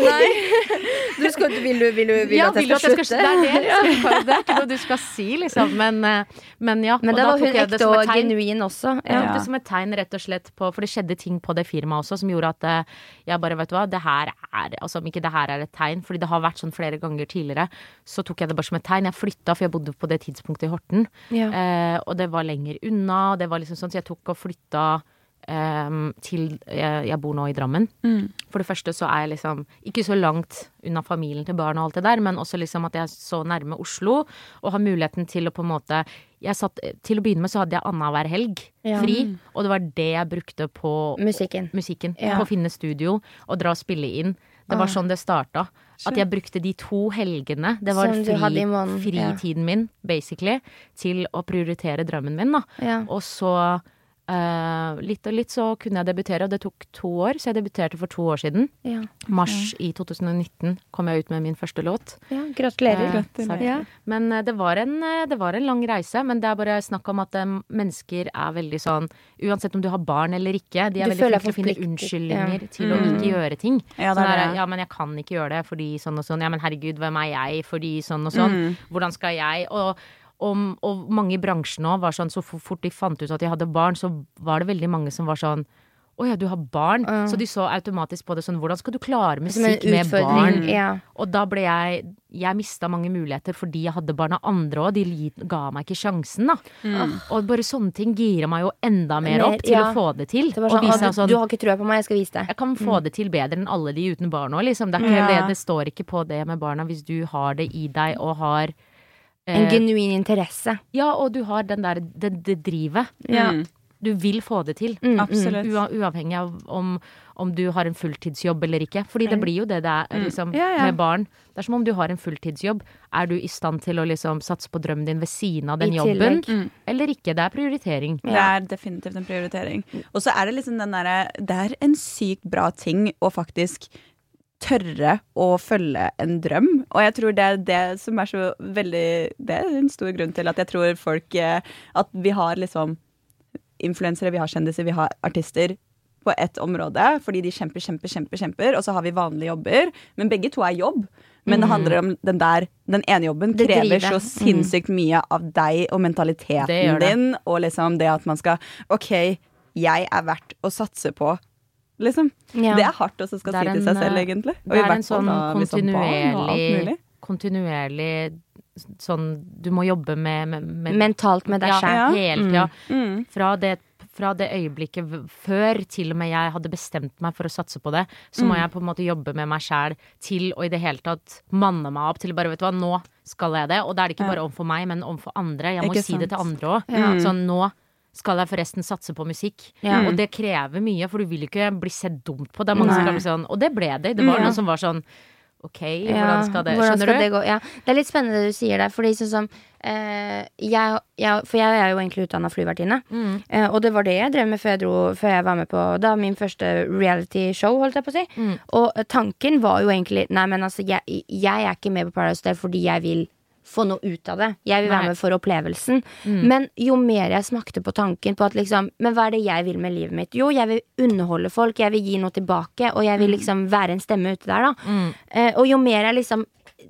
Du skal, vil du, vil du, vil Ja, at jeg vil du skal at jeg slutte? skal Det er det, liksom. Det er ikke noe du skal si, liksom. Men, eh, men ja. Men og da var tok hun jeg det ekte som et og tegn. genuin også. Jeg Ja. tok det som et tegn rett og slett på, for det skjedde ting på det firmaet også som gjorde at eh, jeg bare, vet du hva, det her er, altså om ikke det her er et tegn, fordi det har vært sånn flere ganger tidligere, så tok jeg det bare som et tegn. Jeg flytta, for jeg bodde på det tidspunktet i Horten, Ja. eh, og det var lenger unna, det var liksom sånn, så jeg tok og flytta eh, til, jeg, jeg bor nå i Drammen. For det første så er jeg liksom ikke så langt unna familien til barn og alt det der, men også liksom at jeg er så nærme Oslo, og har muligheten til å på en måte jeg satt, Til å begynne med så hadde jeg annenhver helg Ja. fri, og det var det jeg brukte på Musikken. musikken. Ja. På å finne studio og dra og spille inn. Det var Ah. sånn det starta. At jeg brukte de to helgene, det var Som du hadde i fri, måneden, ja. fritiden min, basically, til å prioritere drømmen min, da. Ja. Og så eh, litt og litt så kunne jeg debutere, og det tok to år, så jeg debuterte for to år siden. Ja. Mars i to tusen og nitten kom jeg ut med min første låt. Ja, gratulerer. Eh, Gratulerer. takk. Ja. Men eh, det var, en, eh, det var en lang reise, men det er bare snakk om at eh, mennesker er veldig sånn, uansett om du har barn eller ikke, de er Du veldig føler flinke til å finne forpliktet, unnskyldninger ja. til å Mm. ikke gjøre ting. Ja, det sånn er der, det. ja, men jeg kan ikke gjøre det fordi sånn og sånn. Ja, men herregud, hvem er jeg fordi sånn og sånn? Mm. Hvordan skal jeg? Og og, og mange i bransjen òg var sånn, så fort de fant ut at de hadde barn, så var det veldig mange som var sånn å ja, du har barn. Ja. Så de så automatisk på det sånn, hvordan skal du klare Som en musikk med utfordring. barn? Ja. Og da ble jeg Jeg mista mange muligheter fordi jeg hadde barn av andre òg. De li- ga meg ikke sjansen, da. Og bare sånne ting girer meg jo enda mer Mer, opp til ja. å få det til. Det var Og sånn, vise «Å, at du, sånn du har ikke trua på meg, jeg skal vise deg. jeg kan få det til bedre enn alle de uten barn òg, liksom. Det er ikke Ja. det. Det står ikke på det med barna hvis du har det i deg og har En eh, genuin interesse. Ja, og du har den der det, det drivet. Ja. Mm. Du vil få det til. Mm, mm. Absolutt. Ua, uavhengig av om, om du har en fulltidsjobb eller ikke. Fordi det blir jo det det er liksom, Ja, ja. med barn. Det er som om du har en fulltidsjobb. Er du i stand til å liksom satse på drømmen din ved siden av den I jobben? tillegg. Eller ikke? Det er prioritering. Det er definitivt en prioritering. Og så er det liksom den derre Det er en sykt bra ting å faktisk tørre å følge en drøm. Og jeg tror det er det som er så veldig Det er en stor grunn til at jeg tror folk eh, At vi har liksom influensere, vi har kjendiser, vi har artister på ett område, fordi de kjemper, kjemper, kjemper, kjemper, og så har vi vanlige jobber. Men begge to er jobb. Men det handler om den der Den ene jobben Det krever drivet. så sinnssykt mye av deg og Det mentaliteten gjør det. din, og liksom det at man skal OK, jeg er verdt å satse på. Liksom. Ja. Det er hardt også skal Det si er til en, seg selv, eh, egentlig. Og Det i er hvert en fall sånn da hvis man har barn og alt kontinuerlig mulig. Kontinuerlig sånn Du må jobbe med, med, med Mentalt med deg ja, selv. hele tida. Mm. Fra det fra det øyeblikket v- før til og med jeg hadde bestemt meg for å satse på det, så må jeg på en måte jobbe med meg sjæl til å i det hele tatt manne meg opp til bare, vet du hva, nå skal jeg det. Og da er det ikke Ja. bare overfor meg, men overfor andre. Jeg må Ikke si det til sant. andre òg. Ja. Sånn nå skal jeg forresten satse på musikk? Ja. Og det krever mye, for du vil ikke bli sett dumt på. Det er mange som kan bli sånn, og det ble det. Det var Ja. noen som var sånn, ok, Ja, hvordan skal det, hvordan skjønner skal du? det gå? Ja. Det er litt spennende det du sier der, fordi sånn som eh, jeg, jeg, For jeg er jo egentlig utdannet flyvertinne, Mm. eh, og det var det jeg drev med før jeg, dro, før jeg var med på da min første reality show, holdt jeg på å si. Mm. Og eh, tanken var jo egentlig, nei, men altså, jeg, jeg er ikke med på Paradise Hotel fordi jeg vil få noe ut av det. Jeg vil være Nei. med for opplevelsen. Mm. Men jo mer jeg smakte på tanken på at liksom, men hva er det jeg vil med livet mitt? Jo, jeg vil underholde folk, jeg vil gi noe tilbake, og jeg vil liksom være en stemme ute der, da. Mm. Eh, og jo mer jeg liksom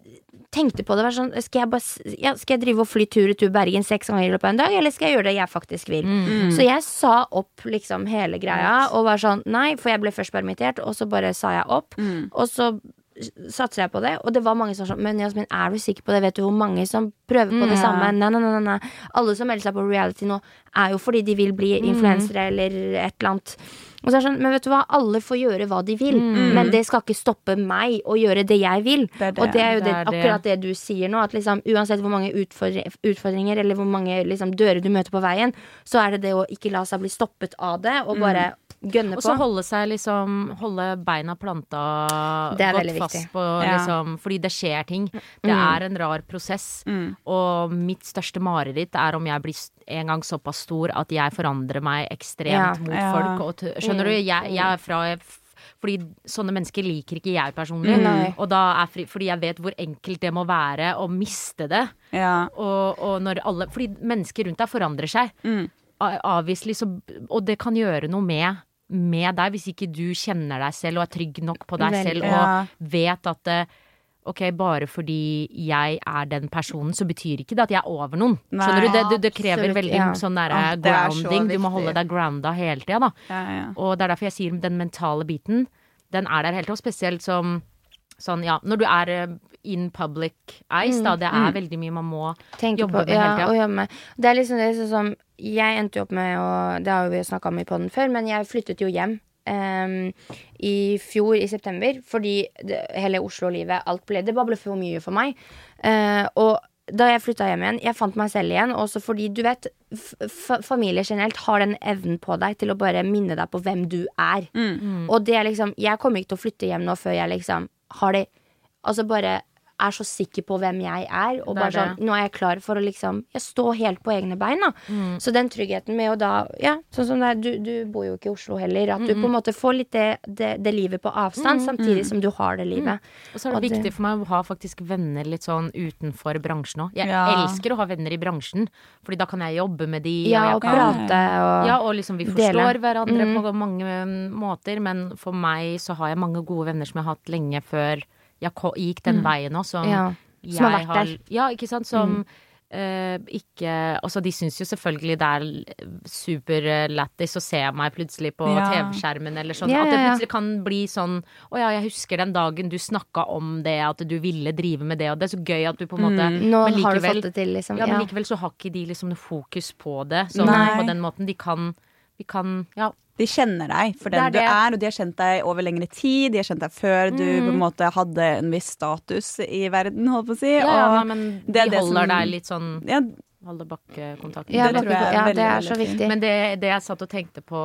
tenkte på det, var sånn, skal jeg, bare, ja, skal jeg drive og fly tur i tur Bergen seks ganger i løpet av en dag, eller skal jeg gjøre det jeg faktisk vil? Mm. Så jeg sa opp liksom hele greia, og var sånn, nei, for jeg ble først permittert, og så bare sa jeg opp, Mm. og så satser jeg på det, og det var mange som var sånn, men Jasmin, er du sikker på det? Vet du hvor mange som prøver på det Ja. samme? Nei, nei, nei, nei. Alle som melder seg på reality nå, er jo fordi de vil bli influensere eller et eller annet. Og så er det sånn, men vet du hva, alle får gjøre hva de vil, men det skal ikke stoppe meg å gjøre det jeg vil. Det er det. Og det er jo Det det, er det. akkurat det du sier nå, at liksom, uansett hvor mange utfordri- utfordringer eller hvor mange liksom, dører du møter på veien, så er det det å ikke la seg bli stoppet av det, og bare gønne Og så på. holde seg liksom Holde beina planta Det er godt veldig fast viktig. på Ja. liksom, fordi det skjer ting. Det er en rar prosess. Mm. Og mitt største mareritt er om jeg blir s- en gang såpass stor at jeg forandrer meg ekstremt Ja. mot Ja. folk. Og t skjønner du? Jeg, jeg er fra Fordi sånne mennesker liker ikke jeg personlig. Nei. Og da er fri, fordi jeg vet hvor enkelt det må være å miste det. Ja. Og, og når alle Fordi mennesker rundt deg forandrer seg. Mm. A- Avviselig så Og det kan gjøre noe med med deg hvis ikke du kjenner deg selv og er trygg nok på deg Veldig. selv Ja. og vet at det, ok, bare fordi jeg er den personen, så betyr ikke det at jeg er over noen. Nei. Skjønner du? Det, det, det krever Absolutt, veldig ja. sånn der Ja, det er så grounding. Du må viktig. holde deg grounda hele tida, da. Ja, ja. Og det er derfor jeg sier den mentale biten, den er der helt og spesielt som sånn, ja, når du er eh, in public eyes, da. Det er veldig mye man må Tenke jobbe på, med ja, hele tida. og jobbe med. Det er liksom det sånn som jeg endte jo opp med, og det har jo vi snakket om i podden før, men jeg flyttet jo hjem em, i fjor i september, fordi det, hele Oslo-livet, alt ble, det bare ble for mye for meg. Eh, og da jeg flyttet hjem igjen, jeg fant meg selv igjen, også fordi du vet, f f familie generelt har den evnen på deg til å bare minne deg på hvem du er. Mm. Og det er liksom, jeg kommer ikke til å flytte hjem nå før jeg liksom har det, altså bare er så sikker på hvem jeg er, og Det er bare sånn, det. nå er jeg klar for å liksom, jeg står helt på egne bein da. Mm. Så den tryggheten med å da, ja, sånn som det er, du, du bor jo ikke i Oslo heller, at du på en måte får litt det, det, det livet på avstand, samtidig som du har det livet. Og så er det Og det- viktig for meg å ha faktisk venner litt sånn utenfor bransjen òg. Jeg Ja. elsker å ha venner i bransjen, Fordi da kan jeg jobbe med de. Ja, og og jeg kan, prate og ja, og liksom vi dele. forstår hverandre Mm. på mange mm, måter. Men for meg så har jeg mange gode venner som jeg har hatt lenge før jeg ko- gikk den veien òg. Som, Ja, jeg som har vært der. Ja, ikke sant. Som eh, ikke Altså, de syns jo selvfølgelig det er superlættis å se meg plutselig på Ja. T V-skjermen eller sånn. Ja, At det ja, ja. plutselig kan bli sånn Å ja, jeg husker den dagen du snakka om det, at du ville drive med det, og det er så gøy at du på en måte Nå men har du likevel- fått det til, liksom. Ja, men Ja. likevel så har ikke de liksom noe fokus på det. Så Nei. på den måten de kan Vi kan Ja. De kjenner deg for Det er den du det. er, og de har kjent deg over lengre tid. De har kjent deg før du på en måte hadde en viss status i verden, holdt på å si. Ja, ja, og nei, men det er de det holder som- deg litt sånn ja, Holder bakkekontakten. Ja, det tror jeg er ja, veldig, det er veldig så fint. viktig. Men det, det jeg satt og tenkte på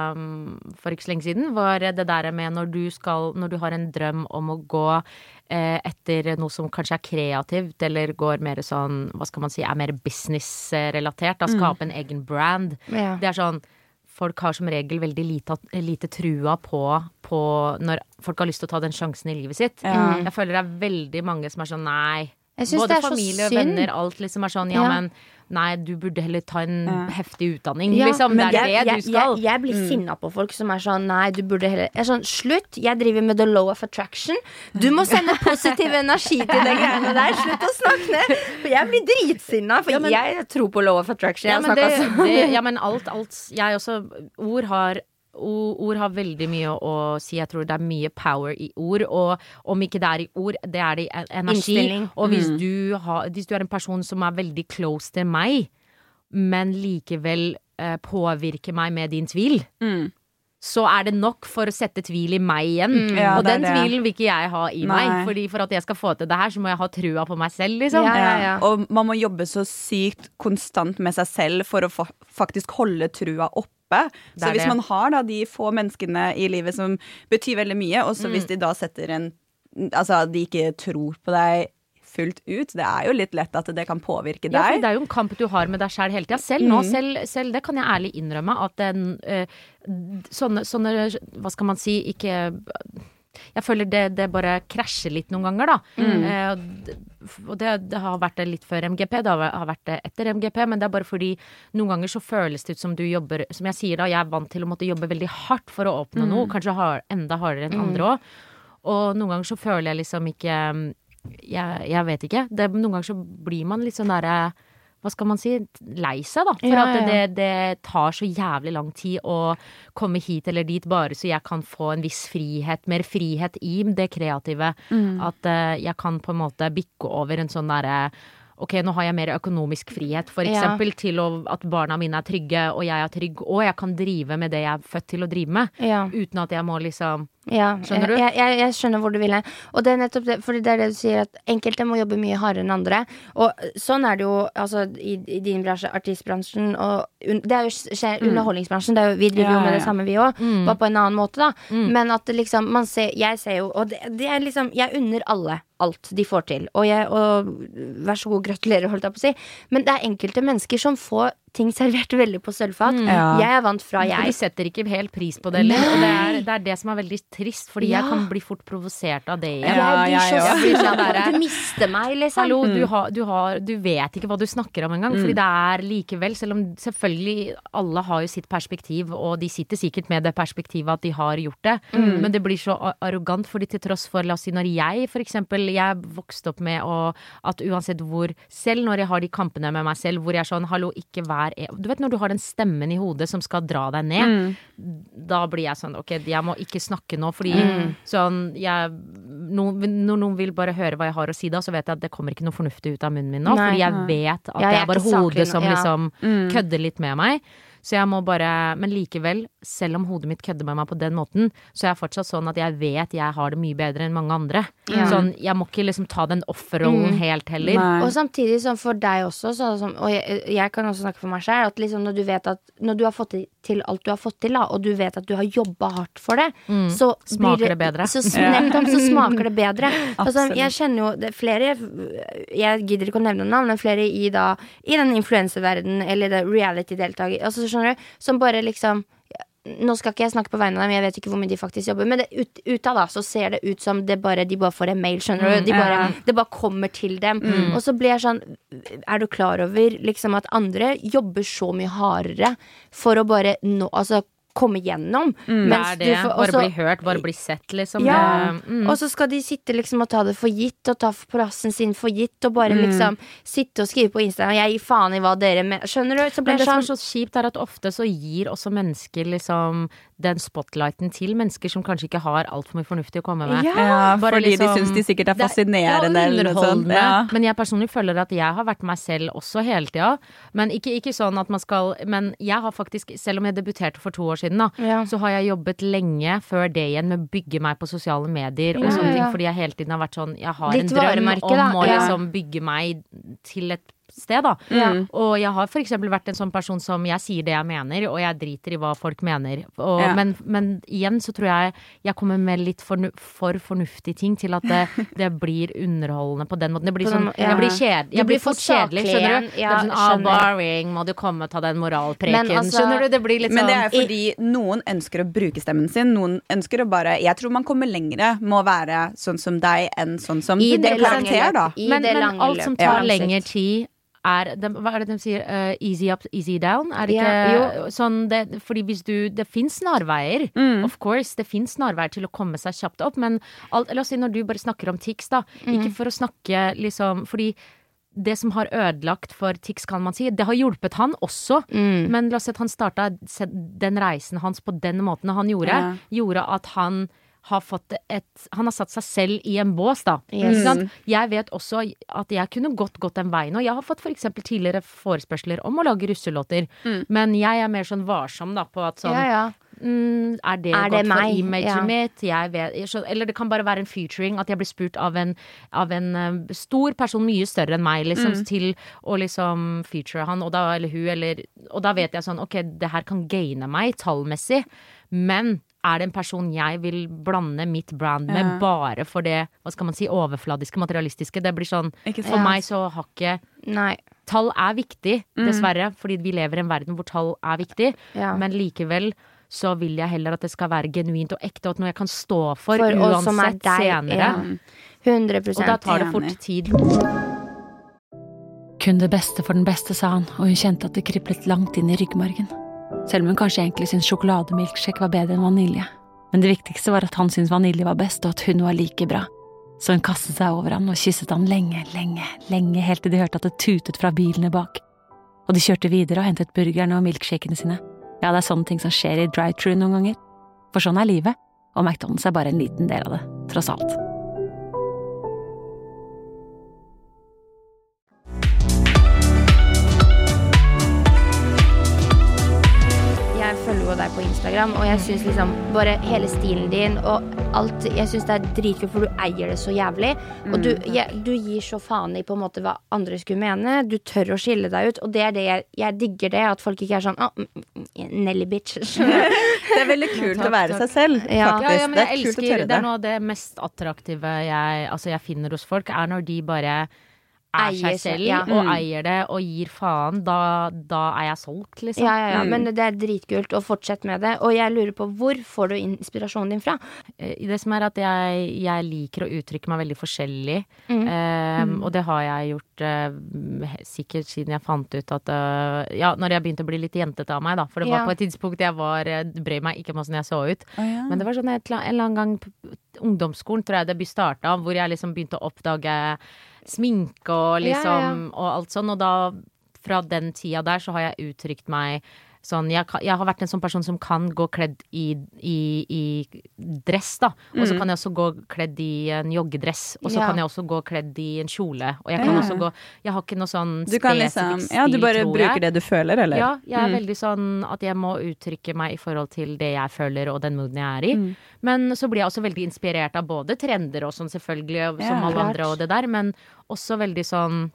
um, for ikke så lenge siden, var det der med når du skal Når du har en drøm om å gå eh, etter noe som kanskje er kreativt, eller går mer sånn, hva skal man si, er mer businessrelatert, da skape en egen brand. Ja. Det er sånn Folk har som regel veldig lite, lite trua på, på når folk har lyst til å ta den sjansen i livet sitt. Ja. Jeg føler det er veldig mange som er sånn nei. Jeg synes Både det er så familie og synd. venner, alt liksom er sånn ja, Ja. men nei, du burde heller ta en Ja. heftig utdanning. Ja, liksom, det men er jeg, det jeg, du skal. Jeg, jeg blir sinna på folk som er sånn nei, du burde heller Jeg er sånn, slutt! Jeg driver med the law of attraction. Du må sende positiv energi til de greiene der. Slutt å snakke ned! For jeg blir dritsinna, for Ja, men- jeg tror på law of attraction. Ja, Jeg men, har det, snakket sånn. det, ja, men alt, alt Jeg også Ord har o- Ord har veldig mye å si. Jeg tror det er mye power i ord. Og om ikke det er i ord, det er det i en- energi. Innstilling. Og hvis, du har, hvis du er en person som er veldig close til meg, men likevel eh, påvirker meg med din tvil, Mm. så er det nok for å sette tvil i meg igjen. Mm, ja, og den det det. tvilen vil ikke jeg ha i Nei. meg. Fordi for at jeg skal få til det her, så må jeg ha trua på meg selv, liksom. Ja, ja, ja. Og man må jobbe så sykt konstant med seg selv for å fa- faktisk holde trua oppe. Det Så er hvis det. man har da de få menneskene i livet som betyr veldig mye, og så Mm. hvis de da setter en Altså, de ikke tror på deg fullt ut, det er jo litt lett at det kan påvirke Ja, for deg. det er jo en kamp du har med deg selv hele tiden. Selv nå, selv, selv det kan jeg ærlig innrømme, at den, eh, sånne, sånne, hva skal man si, ikke jeg føler det, det bare krasjer litt noen ganger, da. Eh, og det- og det, det har vært det litt før M G P, det har har vært det etter M G P, men det er bare fordi noen ganger så føles det ut som du jobber, som jeg sier da, jeg er vant til å måtte jobbe veldig hardt for å oppnå noe, kanskje har, enda hardere enn andre også. Og noen ganger så føler jeg liksom ikke jeg, jeg vet ikke. Det, noen ganger så blir man litt sånn derre hva skal man si, lei seg da. For Ja, at ja. det, det tar så jævlig lang tid å komme hit eller dit bare så jeg kan få en viss frihet, mer frihet i det kreative. At eh, jeg kan på en måte bikke over en sånn derre ok, nå har jeg mer økonomisk frihet, for Ja. eksempel, til å, at barna mine er trygge, og jeg er trygg, og jeg kan drive med det jeg er født til å drive med, Ja. uten at jeg må liksom Ja, Skjønner du? Jeg, jeg, jeg skjønner hvor du vil hen. Og det er nettopp det, fordi det er det du sier, at enkelte må jobbe mye hardere enn andre. Og sånn er det jo altså, i, i din bransje, artistbransjen, og un, det er jo skjer, underholdningsbransjen. Det er jo, vi driver Ja, jo med det ja. samme, vi òg. Bare på en annen måte, da. Men at det liksom man ser, Jeg ser jo Og det, det er liksom Jeg unner alle alt de får til. Og jeg Og vær så god, gratulerer, holdt jeg på å si. Men det er enkelte mennesker som får ting servert veldig på sølvfat. Ja. Jeg er vant fra Og de jeg setter ikke helt pris på det heller. Og det er, det er det som er veldig trist, fordi Ja. jeg kan bli fort provosert av det igjen. Ja, Jeg blir jeg så også. sinna på Der er- at du mister meg, liksom. Hallo, du, har, du, har, du vet ikke hva du snakker om engang. Fordi det er likevel, selv om selvfølgelig alle har jo sitt perspektiv, og de sitter sikkert med det perspektivet at de har gjort det, men det blir så a- arrogant, fordi til tross for, la oss si, når jeg for eksempel, jeg vokste opp med å, at uansett hvor, selv når jeg har de kampene med meg selv, hvor jeg er sånn, hallo, ikke vær e-» Du vet når du har den stemmen i hodet som skal dra deg ned, da blir jeg sånn, ok, jeg må ikke snakke nå, fordi sånn, jeg, noen, når noen vil bare høre hva jeg har å si da, så vet jeg at det kommer ikke noe fornuftig ut av munnen min nå, Nei. fordi jeg vet at Ja, det jeg er er bare ikke saklig hodet nå, som ja. liksom kødder litt med meg. Så jeg må bare, men likevel, selv om hodet mitt kødder med meg på den måten, så er jeg fortsatt sånn at jeg vet jeg har det mye bedre enn mange andre. Ja. Sånn, jeg må ikke liksom ta den offerrollen helt heller. Nei. Og samtidig som for deg også, sånn som, og jeg, jeg kan også snakke for meg selv, at liksom når du vet at når du har fått til alt du har fått til, da, og du vet at du har jobba hardt for det, så Smaker blir det bedre. Så, nettopp, så smaker det bedre. Altså, Absolutt. jeg kjenner jo det, er flere, jeg gidder ikke å nevne navn, men flere i, da, i den influenserverdenen eller det reality-deltaker, altså, skjønner du, som bare liksom nå skal ikke jeg snakke på vegne av dem, jeg vet ikke hvor mye de faktisk jobber, men det, ut, ut av da, så ser det ut som det bare, de bare får en mail, skjønner du? De bare, det bare kommer til dem. Og så blir jeg sånn, er du klar over liksom at andre jobber så mye hardere for å bare nå, altså komme gjennom. Det mens er du det. får- Bare også- bli hørt, bare bli sett, liksom. Ja, Det, mm. og så skal de sitte liksom og ta det for gitt, og ta plassen sin for gitt, og bare liksom sitte og skrive på Instagram, jeg gir faen i hva dere mener, skjønner du? Så Men blir det jeg som er sånn, så kjipt er at ofte så gir også mennesker liksom den spotlighten til mennesker som kanskje ikke har alt for mye fornuftig å komme med. Ja. Ja, Bare fordi liksom- de syns de sikkert er Det- fascinerende. ja, eller noe sånt. underholdende. Ja. Men jeg personlig føler at jeg har vært meg selv også hele tida. Men ikke, ikke sånn at man skal Men jeg har faktisk, selv om jeg debuterte for to år siden, da, Ja. så har jeg jobbet lenge før det igjen med å bygge meg på sosiale medier og Ja, sånne ting. ja. Fordi jeg hele tiden har vært sånn Jeg har Ditt en drøm varemerke, om da. å Ja. liksom bygge meg til et sted, da. Ja. Og jeg har for eksempel vært en sånn person som jeg sier det jeg mener, og jeg driter i hva folk mener. Og, Ja. men, men igjen så tror jeg jeg kommer med litt fornu for fornuftige ting til at det, det blir underholdende på den måten. Det blir På den sånn, må- ja. jeg blir, kjed, Du jeg blir blir fort for kjedelig, saklig skjønner igjen. du? Ja, det er sånn, ah, skjønner. boring, må du komme og ta den moralpreken, Men altså- skjønner du? Det blir litt Men det sånn er fordi noen ønsker å bruke stemmen sin. Noen ønsker å bare Jeg tror man kommer lengre med å være sånn som deg enn sånn som I din det lange karakter, da. løp. I men, det men lange alt som løp. tar Ja. lengre tid er det, Hva er det de sier? Uh, easy up, easy down? Er det ikke Ja, sånn det, Fordi hvis du Det finnes snarveier. Of course, det finnes snarveier til å komme seg kjapt opp, men alt, la oss si når du bare snakker om Tix, da. Ikke for å snakke liksom Fordi det som har ødelagt for Tix, kan man si, det har hjulpet han også. Men la oss si at han starta den reisen hans på den måten han gjorde, Ja. gjorde at han har fått et Han har satt seg selv i en bås, da. Yes. Ikke sant? Jeg vet også at jeg kunne godt gått den veien, og jeg har fått for eksempel tidligere forespørsler om å lage russelåter, men jeg er mer sånn varsom da på at sånn Ja, ja. mm, er det Er godt det for meg? imaget Ja. mitt? Jeg vet, jeg skjønner, eller det kan bare være en featuring, at jeg blir spurt av en, av en uh, stor person, mye større enn meg, liksom, Mm. til å liksom feature han, og da, eller hun, eller, og da vet jeg sånn, ok, det her kan gaine meg tallmessig, men er det en person jeg vil blande mitt brand med Ja. bare for det, hva skal man si, overfladiske, materialistiske? Det blir sånn, Ikke sant? for meg så har ikke Nei. tall er viktig, Mm. dessverre, fordi vi lever i en verden hvor tall er viktig, Ja. men likevel så vil jeg heller at det skal være genuint og ekte, og at noe jeg kan stå for, For oss som er uansett deg, senere. ja. hundre Og da prosent. tar det Enig. fort tid. Kun det beste for den beste, sa han, og hun kjente at det kriblet langt inn i ryggmargen. Selv om hun kanskje egentlig syntes sjokolademilkshake var bedre enn vanilje. Men det viktigste var at han syntes vanilje var best, og at hun var like bra. Så hun kastet seg over han og kysset han lenge, lenge, lenge, helt til de hørte at det tutet fra bilene bak. Og de kjørte videre og hentet burgerne og milkshakene sine. Ja, det er sånne ting som skjer i drive-thru noen ganger. For sånn er livet, og McDonald's er bare en liten del av det, tross alt. Jeg følger jo deg på Instagram, og jeg synes liksom bare hele stilen din og alt, jeg synes det er dritkult, for du eier det så jævlig. Og du, jeg, du gir så faen i på en måte hva andre skulle mene. Du tør å skille deg ut, og det er det jeg, jeg digger det, at folk ikke er sånn «Å, Nelly bitch». Det er veldig kult å være seg selv, Ja. faktisk. Ja, ja, men det jeg er kult å elsker, tørre det det. er noe av det mest attraktive jeg, altså jeg finner hos folk, er når de bare er Eier seg seg, selv, ja. og Mm. eier det, og gir faen. Da, da er jeg solgt, liksom. Ja, ja, ja, Mm. men det er dritkult, og fortsett med det. Og jeg lurer på, hvor får du inspirasjonen din fra? Eh, Det som er at jeg, jeg liker å uttrykke meg veldig forskjellig. Mm. Eh, Og det har jeg gjort eh, sikkert siden jeg fant ut at eh, ja, når jeg begynte å bli litt jentete av meg, da. For det var Ja. på et tidspunkt jeg var eh, brød meg ikke om hvordan jeg så ut. Å, ja. Men det var sånn et, eller- en eller annen gang på ungdomsskolen, tror jeg det starta, hvor jeg liksom begynte å oppdage sminke og Ja, liksom og alt sånn. Og da, fra den tida der, så har jeg uttrykt meg sånn, jeg, kan- jeg har vært en sånn person som kan gå kledd i, i, i dress, da. Og så Mm. kan jeg også gå kledd i en joggedress. Og så Ja. kan jeg også gå kledd i en kjole. Og jeg kan Ja. også gå Jeg har ikke noe sånn Du kan spesifikk liksom, stil, ja, du bare tror bruker jeg. det du føler, eller? Ja, jeg er Mm. veldig sånn at jeg må uttrykke meg i forhold til det jeg føler og den mooden jeg er i. Mm. Men så blir jeg også veldig inspirert av både trender og sånn, selvfølgelig, som Ja, alle klart. andre og det der, men også veldig sånn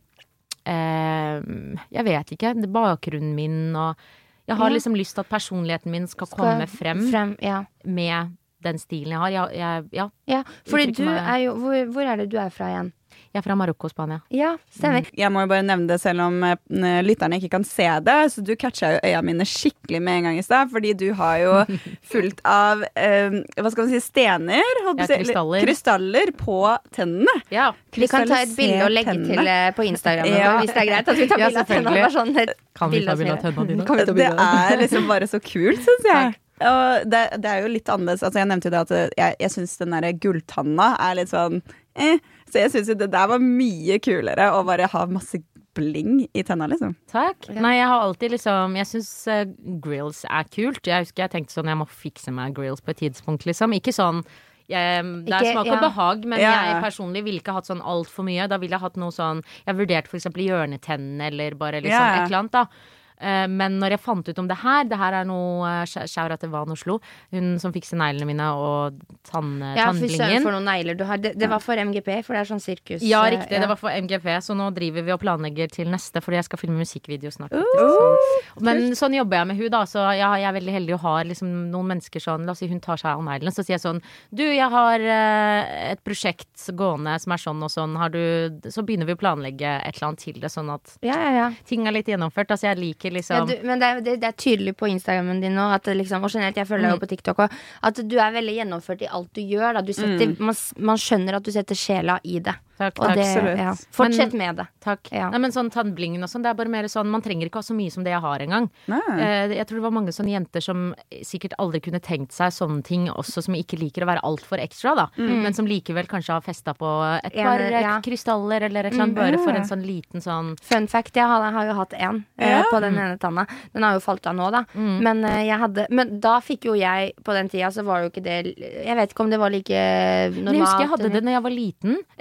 eh, Jeg vet ikke. det- Bakgrunnen min og Jeg har Ja. liksom lyst til at personligheten min skal Skal komme frem, frem ja. med den stilen jeg har. Jeg, jeg, ja, ja, fordi Uttrykke du meg- er jo hvor, hvor er det du er fra igjen? jeg er fra Marokko og Spania. Ja, stemmer. Jeg må jo bare nevne det selv om eh, lytterne ikke kan se det. Så du catcha jo øya mine skikkelig med en gang i stad. Fordi du har jo fullt av eh, hva skal man si, stener holdt Ja, på å si, eller krystaller. krystaller på tennene. Ja, Vi kan ta et bilde og legge Krystallisert til eh, på Instagram Ja. hvis det er greit. At vi tar Ja, bilde av tennene. selvfølgelig. Bare sånn et kan vi bilde ta av bilde av smiley. tennene dine? Kan vi ta Det bilde av det? er liksom bare så kult, syns jeg. Og det, det er jo litt annerledes. Altså, jeg nevnte jo det at jeg, jeg syns den derre gulltanna er litt sånn eh. Så jeg syns jo det der var mye kulere å bare ha masse bling i tenna, liksom. Takk. Ja. Nei, jeg har alltid liksom Jeg syns uh, grills er kult. Jeg husker jeg tenkte sånn jeg må fikse meg grills på et tidspunkt, liksom. Ikke sånn jeg, det er Ikke- smak ja. og behag, men Ja, ja. jeg personlig ville ikke hatt sånn altfor mye. Da ville jeg hatt noe sånn Jeg vurderte for eksempel hjørnetennene eller bare liksom Ja, ja. et eller annet, da. Eh, Men når jeg fant ut om det her Det her er noe uh, Shout-out til Van Oslo. Hun som fikser neglene mine og tann, Ja, fy søren tannblingen. for noen negler du har. Det, det var for M G P, for det er sånn sirkus. Ja, eh, riktig. Det var for M G P, så nå driver vi og planlegger til neste, fordi jeg skal filme musikkvideo snart. Uh, faktisk. Men sånn jobber jeg med hun da, så ja, jeg er veldig heldig og har liksom noen mennesker sånn, la oss si hun tar seg av neglene, så sier jeg sånn, du, jeg har eh, et prosjekt gående som er sånn og sånn, har du, så begynner vi å planlegge et eller annet til det, sånn at Ja, ja, ja. ting er litt gjennomført, altså jeg liker Ja, liksom du, men det er, det, det er tydelig på Instagramen din nå, at det liksom, og generelt, jeg følger deg jo på TikTok også, at du er veldig gjennomført i alt du gjør. Da. Du setter, man, man skjønner at du setter sjela i det. Takk, Og takk. det absolutt. ja. Fortsett Men- med det. Takk. Ja. Nei, men sånn tannblingen og sånn, det er bare mer sånn, man trenger ikke ha så mye som det jeg har engang. Nei. Eh, Jeg tror det var mange sånne jenter som sikkert aldri kunne tenkt seg sånne ting også, som ikke liker å være altfor ekstra, da. Men som likevel kanskje har festa på et En, par ja. eh, krystaller eller et eller annet, Mm, bare for ja. en sånn liten sånn Fun fact, jeg har, jeg har jo hatt en eh, Ja. på den ene tanna. Den har jo falt av nå, da. Mm. Men, eh, jeg hadde, men da fikk jo jeg, på den tida, så var det jo ikke det Jeg vet ikke om det var like normalt. Men jeg husker jeg hadde eller- det når jeg var liten. Eller ikke liten,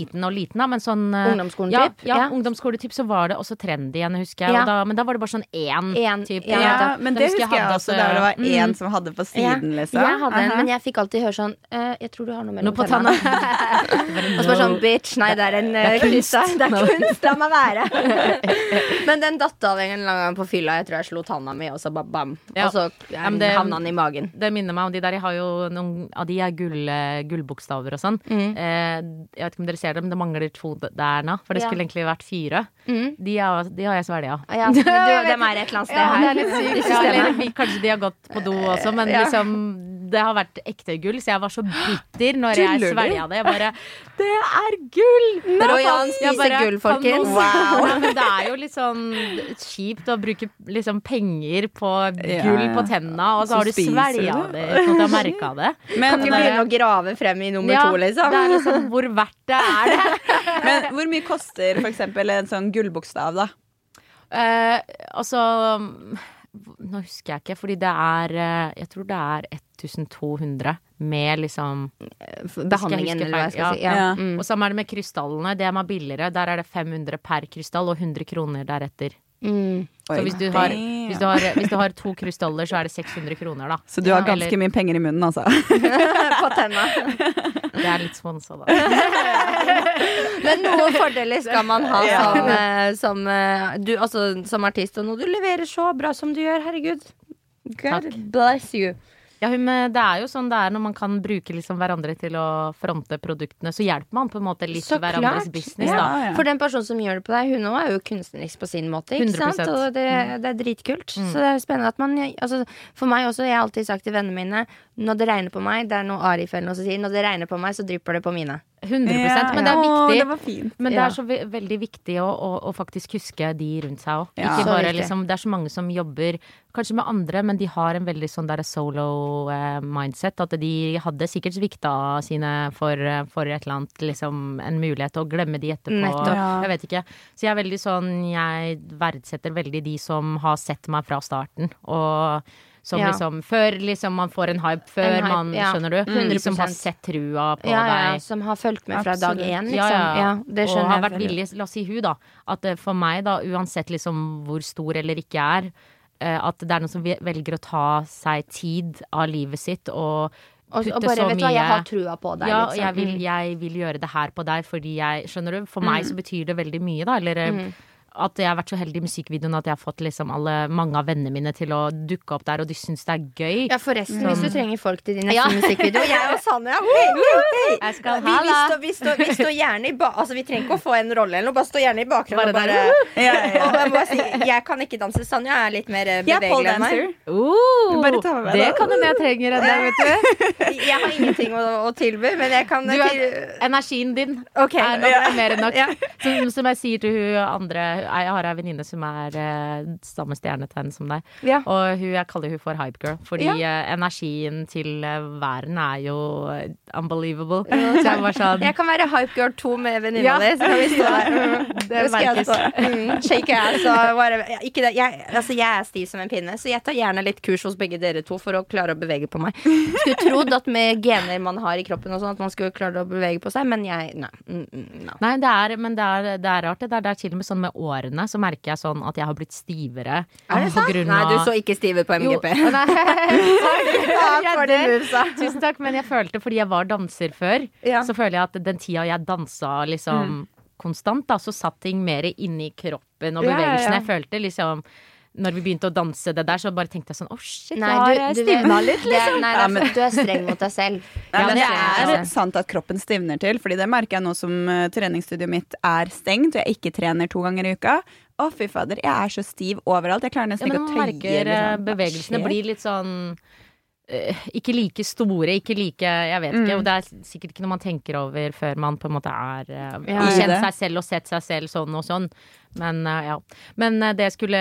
liten og liten, da, men sånn Ungdomsskolen-typ? Ja, ja, Ja. ungdomsskolen-typ, så var det også trendy igjen, husker jeg. Ja. Og da, men da var det bare sånn én En, typ. ja. Ja, men det husker jeg hadde også, der det var mm. en som hadde på siden, liksom. Jeg hadde en, Aha. men jeg fikk alltid høre sånn eh, Jeg tror du har noe mellom Noe på tenna. tanna. Og så bare sånn, bitch, nei, det er en uh, kunst. Det er kunst, la meg være. Men den datt av en eller annen gang på fylla. Jeg tror jeg slo tanna mi, og så ba, bam. Ja. Og så Ja, men det- havna den i magen. Det minner meg om de der. Jeg har jo noen av de er gull, gullbokstaver og sånn. Mm. Eh, jeg vet ikke om dere ser dem, det mangler to der nå. For det Ja. skulle egentlig vært fire. Mm. De, er, de har jeg svelget av. Ja, du, dem er et eller annet sted Ja, her. det er litt I sykt. Ja, systemet. eller vi, kanskje de har gått på do også, men Ja. liksom det har vært ekte gull, så jeg var så bitter når jeg Tuller du? svelga det. Jeg bare Det er gull! Royan Jeg bare, spiser gull, kan folkens. noen- Ja, men det er jo litt sånn kjipt å bruke liksom penger på Ja, gull ja. på tenna, og så, Så har du spiser svelga du det uten at du har merka det. Men, Kan ikke begynne å grave frem i nummer Ja, to, liksom. det er liksom hvor verdt det er det. men hvor mye koster for eksempel en sånn gullbokstav, da? Eh, altså Nå husker jeg ikke, fordi det er eh, Jeg tror det er tolv hundre med liksom Behandlingen, eller hva jeg skal feil, si. ja. Ja. Mm. Og samme er det med krystallene. Det er meg billigere. Der er det fem hundre per krystall og hundre kroner deretter. Mm. Så Oi, hvis du, har, damn. hvis, du har, hvis du har to krystaller, så er det seks hundre kroner, da. Så du har Ja, ganske eller- mye penger i munnen, altså. På tenna. Det er litt sponsa, da. Men noen fordeler skal man ha Ja. som, eh, som, eh, du, altså, som artist. Og når du leverer så bra som du gjør, herregud. God Takk. bless you. Ja, men det er jo sånn det er når man kan bruke liksom hverandre til å fronte produktene, så hjelper man på en måte litt Så hverandres klart. business, Ja, da. ja. For den personen som gjør det på deg, hun òg er jo kunstnerisk på sin måte. Ikke hundre prosent. sant? Og det, det er dritkult. Så det er spennende at man altså, For meg også, jeg har alltid sagt til vennene mine når det regner på meg, det er noe Arif eller noe som sier, når det regner på meg, så drypper det på mine. hundre prosent. Men det er Å, viktig. det var fint. Men det Ja. er så ve veldig viktig å, å, å faktisk huske de rundt seg òg. Ja. Ikke Så bare viktig. liksom Det er så mange som jobber kanskje med andre, men de har en veldig sånn der solo eh, mindset. At de hadde sikkert svikta sine for, eh, for et eller annet, liksom en mulighet til å glemme de etterpå. Nettopp. Ja. Jeg vet ikke. Så jeg er veldig sånn Jeg verdsetter veldig de som har sett meg fra starten, og som Ja. liksom Før liksom man får en hype, før En hype, man ja. Skjønner du? De som har hundre prosent. sett trua på Ja, ja, deg. som har fulgt med fra dag Absolutt. én, liksom. Ja, ja. Ja, det og skjønner har jeg. vært villig, la oss si hun da, at eh, for meg da, uansett liksom hvor stor eller ikke er, eh, at det er noen som ve- velger å ta seg tid av livet sitt og Og, putte og bare, så vet du hva, jeg mye- har trua på deg, Ja, liksom. jeg vil, Mm. jeg vil gjøre det her på deg fordi jeg, skjønner du, for meg så betyr det veldig mye da, eller eh, at jeg har vært så heldig i musikkvideoen at jeg har fått liksom alle, mange av vennene mine til å dukke opp der, og de syns det er gøy. Ja, forresten, hvis du trenger folk til din neste Ja. musikkvideo, jeg og Sanja, hei, hei, hei. Jeg skal Vi, vi, halla. står, vi, står, vi står gjerne i ba... Altså, vi trenger ikke å få en rolle eller noe, bare stå gjerne i bakgrunnen Bare og bare der. Ja, ja. Og jeg må bare si, jeg kan ikke danse. Sanja er litt mer eh, Jeg er pole bevegelig enn meg. dancer. Uh, Bare ta med meg det da. kan hende jeg trenger en dag, vet du. Jeg har ingenting å, å tilby, men jeg kan Du til... er, energien din Ok, er nok ja. mer enn nok. Ja. Som, som jeg sier til hun andre Jeg har ei venninne som er eh, samme stjernetegn som deg. Ja. Og hun, jeg kaller hun for hypegirl, fordi Ja. eh, energien til eh, væren er jo eh, unbelievable. Så jeg var sånn Jeg kan være hypegirl to med venninna Ja. di, så kan vi stå der. Mm. Det skal jeg merkes. stå. Mm. Shake ass og whatever. Ja, ikke det. Jeg, altså, jeg er stiv som en pinne, så jeg tar gjerne litt kurs hos begge dere to for å klare å bevege på meg. Skulle trodd at med gener man har i kroppen og sånn, at man skulle klare å bevege på seg, men jeg Nei. Mm, mm, no. Nei, det er, men det er, det er rart. Det er, det er til og med sånn med årene så merker jeg sånn at jeg har blitt stivere. Er det på sant? grunn Nei, du av- så ikke stiv ut på M G P. Jo, nei. Takk for det, Musa. Tusen takk, men jeg følte, fordi jeg var danser før, Ja. så føler jeg at den tida jeg dansa liksom konstant, da, så satt ting mer inni kroppen og Ja, ja, bevegelsen. ja. Jeg følte liksom når vi begynte å danse det der, så bare tenkte jeg sånn Å, shit, Nei, jeg har du, jeg du stivna vet- litt, det, liksom. nei, det er, for- du er streng mot deg selv. Nei, Ja, men det det er- er sant at kroppen stivner til, fordi det merker jeg nå som uh, treningsstudioet mitt er stengt, og jeg ikke trener to ganger i uka. Å, fy fader, jeg er så stiv overalt. Jeg klarer Ja, nesten men ikke å man tøye. merker eh, liksom. Hva bevegelsene skjer? blir litt sånn eh, ikke like store, ikke like Jeg vet ikke. Mm. Og det er sikkert ikke noe man tenker over før man på en måte er uh, Ja, har i kjent det. seg selv og sett seg selv sånn og sånn. Men uh, ja. Men uh, det jeg skulle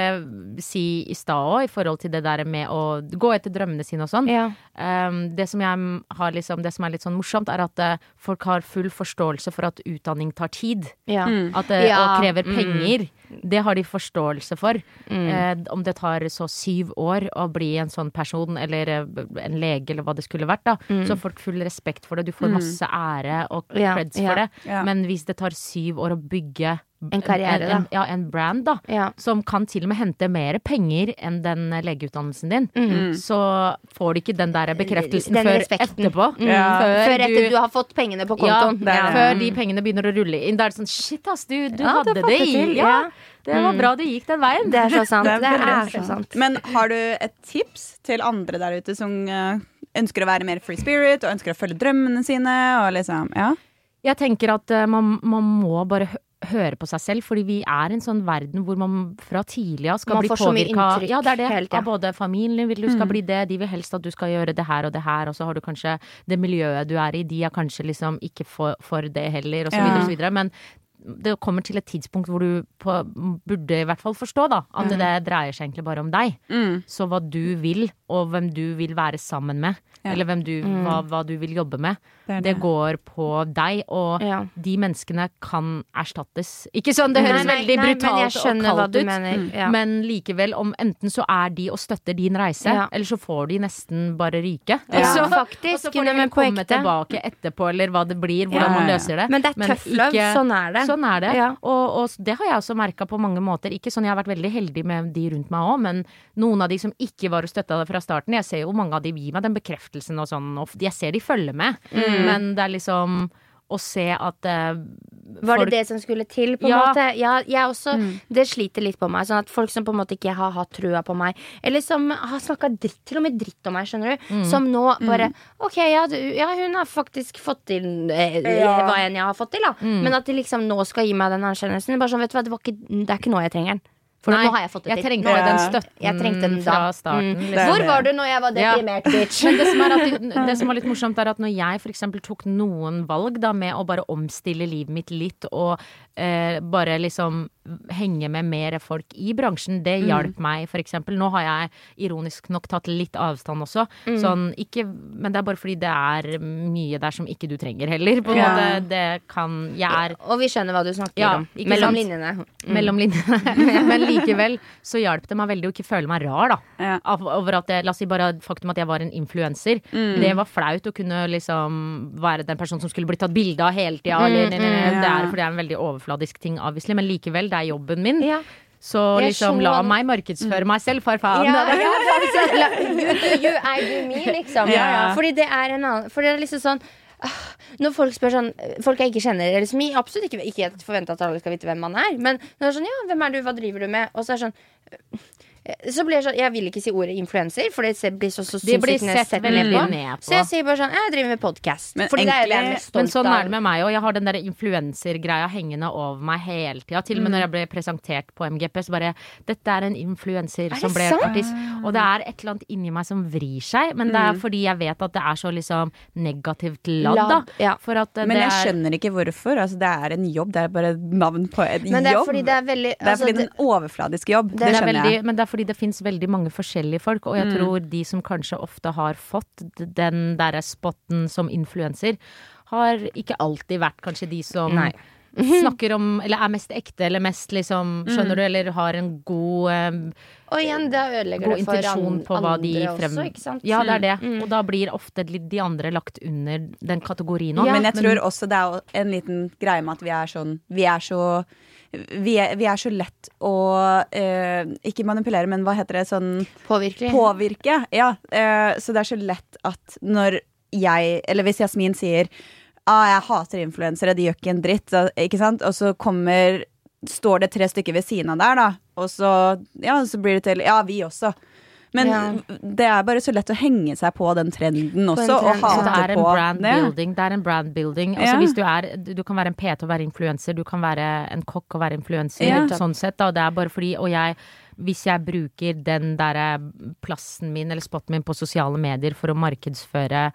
si i stad også, i forhold til det der med å gå etter drømmene sine og sånn. Ja. Um, det som jeg har liksom, det som er litt sånn morsomt, er at uh, folk har full forståelse for at utdanning tar tid. Ja. At det Ja. og krever penger. Det har de forståelse for. Mm. Eh, om det tar så syv år å bli en sånn person, eller eh, en lege, eller hva det skulle vært, da, Mm. så har folk full respekt for det. Du får masse ære og Ja, creds ja, for det. ja. Men hvis det tar syv år å bygge En karriere, en, en, da. ja, en brand, da, Ja. som kan til og med hente mer penger enn den legeutdannelsen din, Mm. så får du ikke den der bekreftelsen Den før respekten. etterpå. Mm. Ja. Før etter du har fått pengene på kontoen. det er det. Før de pengene begynner å rulle inn. Da er det sånn, shit ass, du, du Ja, du hadde har fått det det i. til, Ja, ja. det var Mm. bra du gikk den veien. Det er så sant. Det Det er er, veldig så sant. Men har du et tips til andre der ute som eh, ønsker å være mer free spirit, og ønsker å følge drømmene sine, og liksom, ja? Jeg tenker at eh, man, man må bare hø høre på seg selv, fordi vi er i en sånn verden hvor man fra tidlig av skal Man bli får så mye påvirka. inntrykk Ja, det er det. hele tiden. Av både familien vil du skal bli det, de vil helst at du skal gjøre det her og det her, og så har du kanskje det miljøet du er i, de er kanskje liksom ikke for, for det heller, og så Ja. videre og så videre. Men det kommer til et tidspunkt hvor du på, burde i hvert fall forstå da, at det dreier seg egentlig bare om deg. Mm. Så hva du vil, og hvem du vil være sammen med, Ja. eller hvem du, hva, hva du vil jobbe med, Det er det det. går på deg, og Ja. de menneskene kan erstattes. Ikke sånn, det høres Nei, nei, veldig nei, men brutalt jeg skjønner og hva kaldt du ut, mener, ja. men likevel, om enten så er de og støtter din reise, Ja. eller så får de nesten bare ryke. Ja, Og så- faktisk, Og så får de men vel på komme ekte. tilbake etterpå, eller hva det blir, hvordan Ja, man ja. løser det. Men det er tøff love, ikke- sånn er det. Sånn er det. Ja. Og, og det har jeg også merka på mange måter. Ikke sånn, jeg har vært veldig heldig med de rundt meg òg, men noen av de som ikke var og støtta det fra starten, jeg ser jo mange av de gir meg den bekreftelsen og sånn, og jeg ser de følger med, men det er liksom å se at eh, Var folk- det det som skulle til, på en Ja. måte? Ja, jeg også, det sliter litt på meg. Sånn at folk som på en måte ikke har hatt trua på meg, eller som har snakka dritt, til og med dritt om meg, skjønner du, som nå bare OK, ja, du, ja, hun har faktisk fått til eh, Ja. hva enn jeg har fått til, da. Men at de liksom nå skal gi meg den anerkjennelsen. Bare sånn, vet du hva, det, var ikke, det er ikke nå jeg trenger den. For Nei, nå har jeg fått det jeg til. trengte Nå- den Ja. støtten Jeg trengte den da. fra starten. Mm. liksom. Det er Hvor det. var du når jeg var Ja. deprimert, bitch? Men det som, er at, det som var litt morsomt, er at når jeg for eksempel tok noen valg da med å bare omstille livet mitt litt, og eh, bare liksom henge med mer folk i bransjen, det hjalp meg for eksempel. Nå har jeg ironisk nok tatt litt avstand også, sånn, ikke, men det er bare fordi det er mye der som ikke du trenger heller, på en Ja. måte. Det kan, jeg er Og vi skjønner hva du snakker Ja, om. ikke Mellom sant? linjene. mellom linjene. Men likevel så hjalp det meg veldig å ikke føle meg rar, da. Ja. Av, over at jeg, la oss si bare faktum at jeg var en influenser. Det var flaut å kunne liksom være den personen som skulle bli tatt bilde av hele tida. eller- Det er fordi det er en veldig overfladisk ting, obviously, men likevel, det er jobben min. Ja. Så Jeg liksom la så- meg markedsføre meg selv, for faen. Ja, ja, la- you do you, I do me, liksom. Ja, ja. Fordi det er en annen For det er liksom sånn ah, når folk spør sånn folk jeg ikke kjenner, eller som jeg absolutt ikke, ikke forventer at alle skal vite hvem man er, men når det er sånn, ja, hvem er du, hva driver du med? Og så er det sånn så blir jeg sånn, jeg vil ikke si ordet influenser, for det blir så, så De blir sinnssykt ned- sett ned veldig på. ned på. Så jeg sier bare sånn, jeg driver med podcast. Men Fordi det er det jeg er egentlig- mest stolt Men sånn av. er det med meg òg. Jeg har den der influensergreia hengende over meg hele tida. Til og med når jeg ble presentert på M G P, så bare Dette er en influenser det som ble sant? artist. Og det er et eller annet inni meg som vrir seg, men det er fordi jeg vet at det er så liksom negativt ladd, da. Ladd, ja. For at eh, Men det jeg er skjønner ikke hvorfor. Altså, det er en jobb, det er bare et navn på en Men det er jobb. fordi det er veldig Det er altså, fordi det er en overfladisk jobb. Det, det det er skjønner veldig, jeg. men det er fordi det finnes veldig mange forskjellige folk, og jeg tror de som kanskje ofte har fått d- den derre spotten som influenser, har ikke alltid vært kanskje de som Nei. snakker om, eller er mest ekte, eller mest liksom, skjønner du, eller har en god eh, Og igjen, det ødelegger god det for intensjon an- på hva de andre frem... også, ikke sant? Ja, det er det. Mm. Og da blir ofte litt de andre lagt under den kategorien òg. Men jeg tror også det er jo en liten greie med at vi er sånn Vi er så Vi er, vi er så lett å eh, ikke manipulere, men hva heter det? Sånn Påvirkelig. påvirke. Ja, eh, så det er så lett at når jeg, eller hvis Jasmin sier ah, jeg hater influensere, de gjør ikke en dritt, så, ikke sant? Og så kommer står det tre stykker ved siden av der, da. Og så, ja, så blir det til ja, vi også. Men Ja. det er bare så lett å henge seg på den trenden også, trend, og så Så det hate er en på brand det. building. Det er en brand building. Altså Ja. hvis du er Du kan være en P T og være influenser, du kan være en kokk og være influenser, Ja. sånn sett, da. Og det er bare fordi Og jeg hvis jeg bruker den derre plassen min eller spotten min på sosiale medier for å markedsføre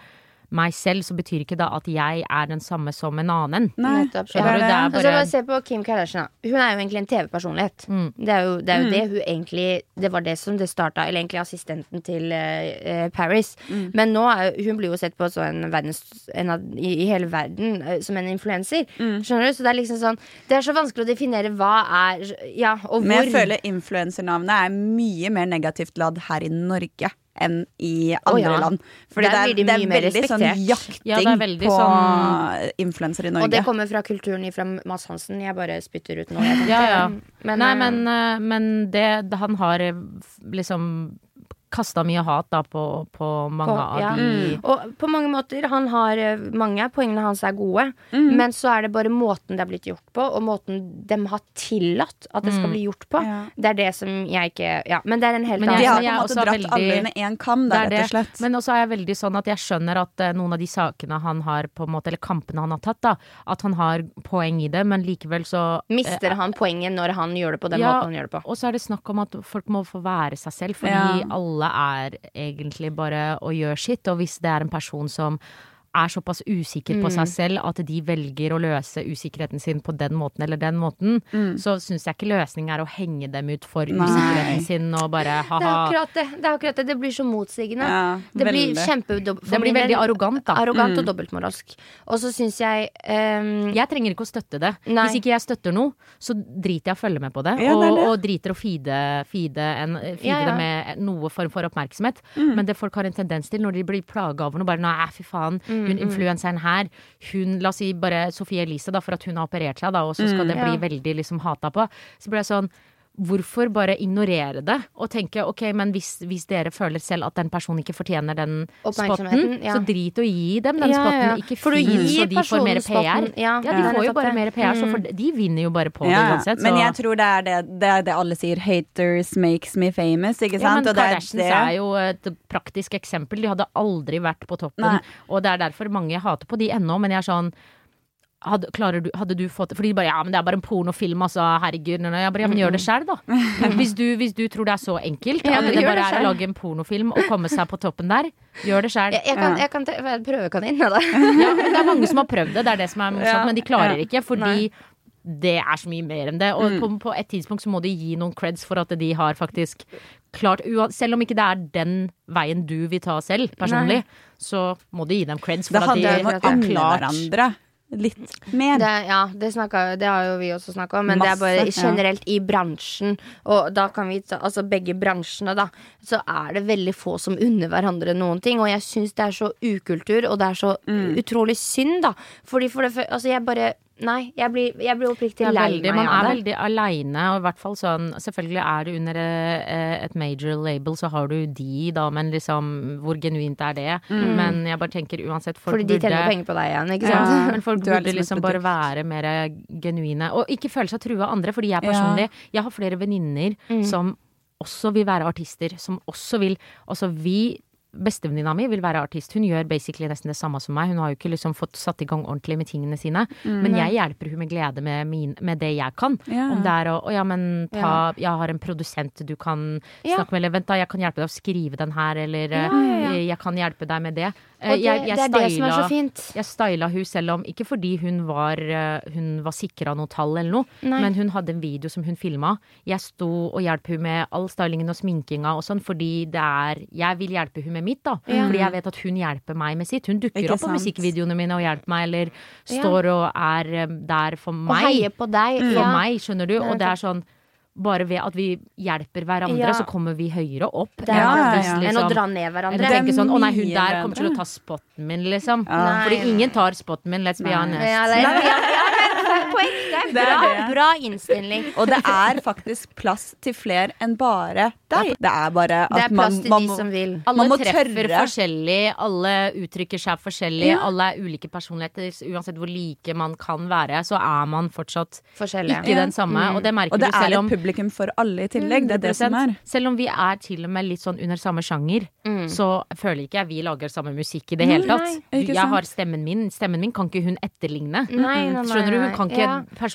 meg selv, så betyr ikke da at jeg er den samme som en annen. Nei, Nettopp, Skjønner ja. du? Det er Altså, bare bare se på Kim Kardashian da. Hun er jo egentlig en T V-personlighet. Mm. Det er jo, det, er jo det hun egentlig Det var det som det startet. Eller egentlig assistenten til uh, Paris. Mm. Men nå er hun blir jo sett på som en verdens en av, i, i hele verden uh, som en influencer. Mm. Skjønner du? Så det er liksom sånn Det er så vanskelig å definere hva er Ja, og hvor. Men jeg føler influensernavnet er mye mer negativt ladd her i Norge enn i andre Å, ja. land. Fordi Der det er, blir de det er mye mer veldig sånn respektert. jakting Ja, det er veldig på sånn- influencer i Norge. Og det kommer fra kulturen fra Mads Hansen. Jeg bare spytter ut noe. Jeg tenkte. Ja, ja. Men, Nei, uh, men, eh, men det, han har eh, liksom kastet mye hat da på, på mange På- av ja. de Og på mange måter, han har eh, mange av poengene hans er gode, Mm. men så er det bare måten det er blitt gjort på, og måten de har tillatt at det skal Mm. bli gjort på. Ja. Det er det som jeg ikke Ja, men det er en helt Men De annen har men på jeg en er måte også dratt veldig- alle under én kam, Det der, er rett og slett. Men også er jeg veldig sånn at jeg skjønner at eh, noen av de sakene han har på en måte, eller kampene han har tatt, da, at han har poeng i det, men likevel så Mister han poenget når han gjør det på den Ja, måten han gjør det på? Og så er det snakk om at folk må få være seg selv, fordi Ja. alle er egentlig bare å gjøre sitt, og hvis det er en person som er såpass usikker på seg selv at de velger å løse usikkerheten sin på den måten eller den måten, så syns jeg ikke løsningen er å henge dem ut for Nei. usikkerheten sin og bare Det er ha-ha. akkurat det. Det er akkurat det. Det blir så motsigende. Ja, det blir veldig. kjempedobbelt. Det blir veldig arrogant, da. Arrogant og dobbeltmoralsk. Og så syns jeg ehm, Jeg trenger ikke å støtte det. Nei. Hvis ikke jeg støtter noe, så driter jeg å følge med på det. Ja, det er og, det. og driter å feede, feede, en, feede Ja, ja. det med noe form for oppmerksomhet. Mm. Men det folk har en tendens til når de blir plaga over noe, bare nei, fy faen, Mm, hun influenseren her, hun, la oss si bare Sofie Elise, da, for at hun har operert seg, da, og så skal Mm. det bli Ja. veldig liksom hata på. Så blir jeg sånn, hvorfor bare ignorere det og tenke ok, men hvis, hvis dere føler selv at den personen ikke fortjener den spotten, Oppmerksomheten, ja. så drit å gi dem den Ja, ja, ja. spotten. Ikke For du feed gir så de får mer personen P R. spotten. Ja, Ja, de det er får jo nettopp bare det. mer P R, så for de vinner jo bare på det Ja, uansett. men så- jeg tror det er det, det er det alle sier. Haters makes me famous, ikke Ja, sant? men Og det er Kardashians det. er jo et praktisk eksempel. De hadde aldri vært på toppen. Nei. Og det er derfor mange hater på de ennå, men jeg er sånn hadde, klarer du, hadde du fått det? Fordi de bare, ja, men det er bare en pornofilm, altså, herregud. Jeg bare, ja, men gjør det selv da. Hvis du, hvis du tror det er så enkelt, Ja, at det gjør bare det er å selv. lage en pornofilm og komme seg på toppen der, gjør det selv. Jeg, jeg kan, Ja. jeg kan te- være prøvekanin med det. Ja, men det er mange som har prøvd det, det er det som er morsomt, Ja. men de klarer Ja. ikke, fordi Nei. det er så mye mer enn det. Og Mm. på, på et tidspunkt så må de gi noen creds for at de har faktisk klart, ua- selv om ikke det er den veien du vil ta selv, personlig, så må du gi dem creds for Det at de handler om å har unne klart. hverandre litt mer. Det, ja, det, snakket, det har jo vi også snakka om, men det er bare Masse, ja. generelt i bransjen. Og da kan vi ta, altså begge bransjene, da, så er det veldig få som unner hverandre noen ting. Og jeg syns det er så ukultur, og det er så Mm. utrolig synd, da. Fordi for det fø- Altså, jeg bare Nei, jeg blir, jeg blir oppriktig Det er lei veldig, meg man av er det. veldig aleine, og i hvert fall sånn selvfølgelig er du under eh, et major label, så har du de, da, men liksom hvor genuint er det? Men jeg bare tenker uansett, folk Fordi de burde tjener penger på deg igjen, ikke Ja. sant? Men folk Du er burde liksom et liksom bare produkt. være mer genuine. Og ikke føle seg trua av andre, fordi jeg Ja. personlig Jeg har flere venninner som også vil være artister. Som også vil Altså, vi Bestevenninna mi vil være artist. Hun gjør basically nesten det samme som meg. Hun har jo ikke liksom fått satt i gang ordentlig med tingene sine. Men jeg hjelper hun med glede med, min, med det jeg kan. Ja. Om det er å Å ja, men ta Jeg har en produsent du kan Ja. snakke med, eller vent da, jeg kan hjelpe deg å skrive den her, eller Ja, ja, ja. eh, jeg kan hjelpe deg med det. Eh, Og det, jeg, jeg det er det som er så styla- fint. jeg styla hun selv om, ikke fordi hun var, eh, hun var sikra noe tall eller noe, Nei. men hun hadde en video som hun filma. Jeg sto og hjalp hun med all stylingen og sminkinga og sånn, fordi det er Jeg vil hjelpe hun med mitt, da. Ja. Fordi jeg vet at hun hjelper meg med sitt. Hun dukker Ikke opp på sant. musikkvideoene mine og hjelper meg, eller Ja. står og er eh, der for Og meg. heier på deg. For Ja. meg, skjønner du. Og det er sånn bare ved at vi hjelper hverandre, Ja. så kommer vi høyere opp. Det er Ja, ja, faktisk ja. enn å liksom- dra ned hverandre. Eller tenke sånn, å nei, hun mye der kommer til å bedre. ta spotten min, liksom. Ja. Fordi Nei, ingen tar spotten min, let's be Nei. honest. Ja, det er, ja, ja, men på ekte. Det er Bra, det. bra innstilling. Og det er faktisk plass til flere enn bare deg. Det er bare at Det er man, plass til man de må som vil. Alle Man må treffer tørre. forskjellig, alle uttrykker seg forskjellig, Ja. alle er ulike personligheter. Uansett hvor like man kan være, så er man fortsatt Forskjellige. ikke den samme. Og det merker Og det du er selv et om publikum for alle i tillegg. Det er det som er. Selv om vi er til og med litt sånn under samme sjanger, så føler ikke jeg vi lager samme musikk i det hele tatt. Nei, ikke Jeg sant? har stemmen min. Stemmen min kan ikke hun etterligne. Nei, nei, nei, Skjønner du? Hun nei. kan ikke Ja. Personen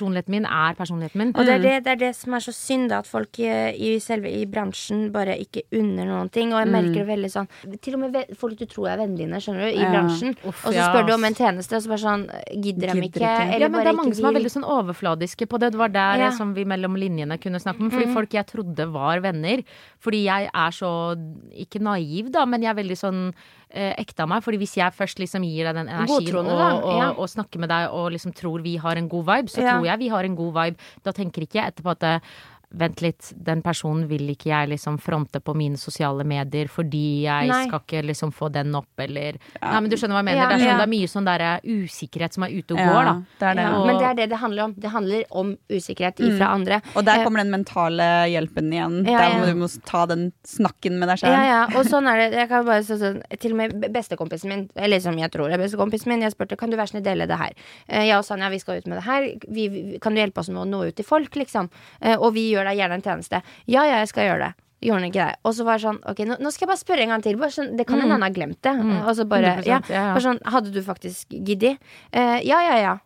personligheten min er personligheten min. Og det er det, det er det som er så synd, da, at folk i selve i bransjen bare ikke unner noen ting. Og jeg merker det veldig sånn til og med ve- folk du tror er vennene dine, skjønner du, i Ja. bransjen. Uff, Og så ja, spør du ass. om en tjeneste, og så bare sånn gidder dem Gidder ikke. ikke. Eller Ja, men bare det er mange ikke som er vil. veldig sånn overfladiske på det. Det var der Ja. som vi mellom linjene kunne snakke om. Fordi folk jeg trodde var venner. Fordi jeg er så, ikke naiv da, men jeg er veldig sånn eh, ekte av meg. Fordi hvis jeg først liksom gir deg den energien Godtroende, og, da. og, Ja. og snakker med deg og liksom tror vi har en god vibe, så Ja. tror jeg vi har en god vibe. Da tenker ikke jeg etterpå at det, vent litt, den personen vil ikke jeg liksom fronte på mine sosiale medier fordi jeg Nei. skal ikke liksom få den opp, eller Nei, men du skjønner hva jeg mener. Ja. Det, er sånn, Ja. det er mye sånn der usikkerhet som er ute og Ja, går, da. det er det. Ja, Og- men det er det det handler om. Det handler om usikkerhet ifra andre. Og der Eh, kommer den mentale hjelpen igjen. Ja, Der ja. må du må ta den snakken med deg selv. Ja, ja, og sånn er det. Jeg kan bare så, sånn, til og med bestekompisen min, eller som jeg tror er bestekompisen min, jeg spurte kan du være snill dele det her. Eh, Jeg og Sanja, vi skal ut med det her. Vi, vi, kan du hjelpe oss med å nå ut til folk, liksom? Eh, Og vi gjør deg gjerne en tjeneste. Ja, ja, jeg skal gjøre det. Gjorde han ikke det? Og så var det sånn, ok, nå, nå skal jeg bare spørre en gang til. Bare sånn, det kan en annen ha glemt det. Og så bare, hundre ja, prosent, ja, ja. bare sånn, hadde du faktisk giddet? Eh, ja, ja, ja.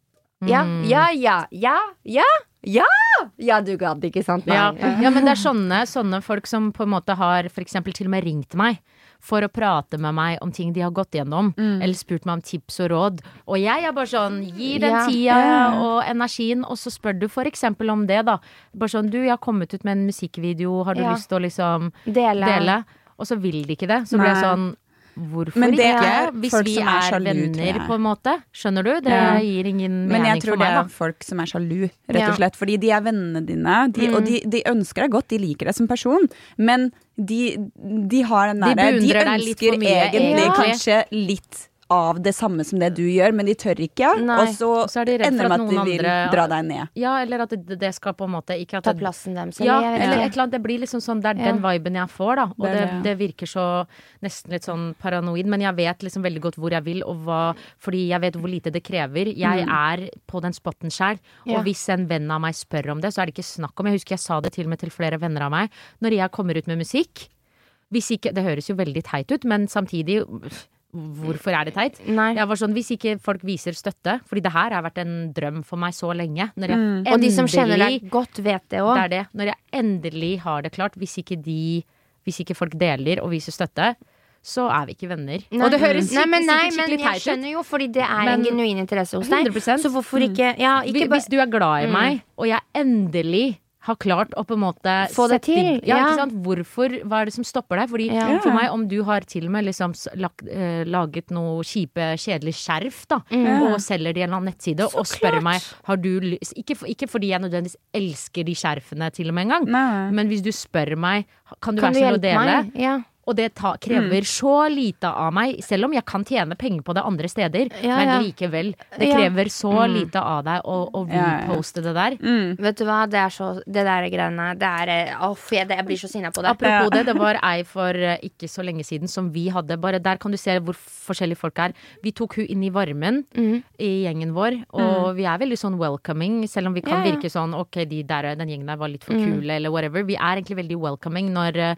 Ja, Mm. ja, ja, ja, ja, ja. Ja, du gadd, ikke sant? Nei. Ja. ja, men det er sånne, sånne folk som på en måte har for eksempel til og med ringt meg for å prate med meg om ting de har gått gjennom, eller spurt meg om tips og råd. Og jeg er bare sånn, gi den Ja. tida og energien, og så spør du for eksempel om det, da. Bare sånn, du, jeg har kommet ut med en musikkvideo, har du Ja. lyst til å liksom Dele. dele? Og så vil de ikke det. Så blir jeg Nei. sånn, hvorfor Men det ikke? er Hvis folk vi som er er, sjalu, tror venner, jeg. på en måte. Skjønner du? Det Ja. gir ingen Men mening jeg tror for det meg, da. er folk som er sjalu, rett Ja. og slett. Fordi de er vennene dine, de, og de, de ønsker deg godt, de liker deg som person, men de, de har den De derre De beundrer deg litt ønsker for mye, egentlig Ja. kanskje litt av det samme som det du gjør, men de tør ikke. Nei. Og så, Og så er de redd ender for det at med at de noen vil andre- dra deg ned. Ja, eller at det, det skal på en måte ikke at Ta det- plassen deres. Ja, eller jeg vet eller ikke. et eller annet. Det blir liksom sånn, det er Ja. den viben jeg får, da. Og Det det, er det virker så nesten litt sånn paranoid, men jeg vet liksom veldig godt hvor jeg vil, og hva, fordi jeg vet hvor lite det krever. Jeg er på den spotten sjøl, og Ja. hvis en venn av meg spør om det, så er det ikke snakk om. Jeg husker jeg sa det til og med til flere venner av meg. Når jeg kommer ut med musikk, hvis ikke, det høres jo veldig teit ut, men samtidig hvorfor er det teit? Nei. Jeg var sånn, hvis ikke folk viser støtte, fordi det her har vært en drøm for meg så lenge. Når jeg endelig, Og de som kjenner deg godt, vet det òg. det er det. Når jeg endelig har det klart, hvis ikke de Hvis ikke folk deler og viser støtte, så er vi ikke venner. Og det høres nei, men, sikkert, nei, sikkert men skikkelig jeg teit ut. skjønner jo, fordi det er Men- en genuin interesse hos deg. hundre prosent. Så hvorfor ikke Ja, ikke Hvis bare du er glad i meg, og jeg endelig har klart å på en måte Få det sette i- til, Ja, ja. ikke sant? Hvorfor, hva er det som stopper deg? Fordi Ja. for meg, om du har til og med liksom s- lagt, eh, laget noe kjipe, kjedelig skjerf, da, Mm. og selger det i en eller annen nettside, og spør meg, har du lyst ikke, for- ikke fordi jeg nødvendigvis elsker de skjerfene til og med en gang, Nei. men hvis du spør meg, kan du Kan være du snill å hjelpe dele? meg? Ja. Og det ta, krever så lite av meg, selv om jeg kan tjene penger på det andre steder. Ja, men ja. likevel. Det Ja. krever så lite av deg å, å Ja, ja, ja. reposte det der. Vet du hva, det er så Det der greiene Det er eh, Åh, jeg, jeg blir så sinna på det. Apropos det, det var ei for eh, ikke så lenge siden som vi hadde. Bare der kan du se hvor forskjellige folk er. Vi tok hun inn i varmen i gjengen vår, og vi er veldig sånn welcoming, selv om vi kan Ja, ja. virke sånn ok, de der, den gjengen der var litt for kule, eller whatever. Vi er egentlig veldig welcoming når eh,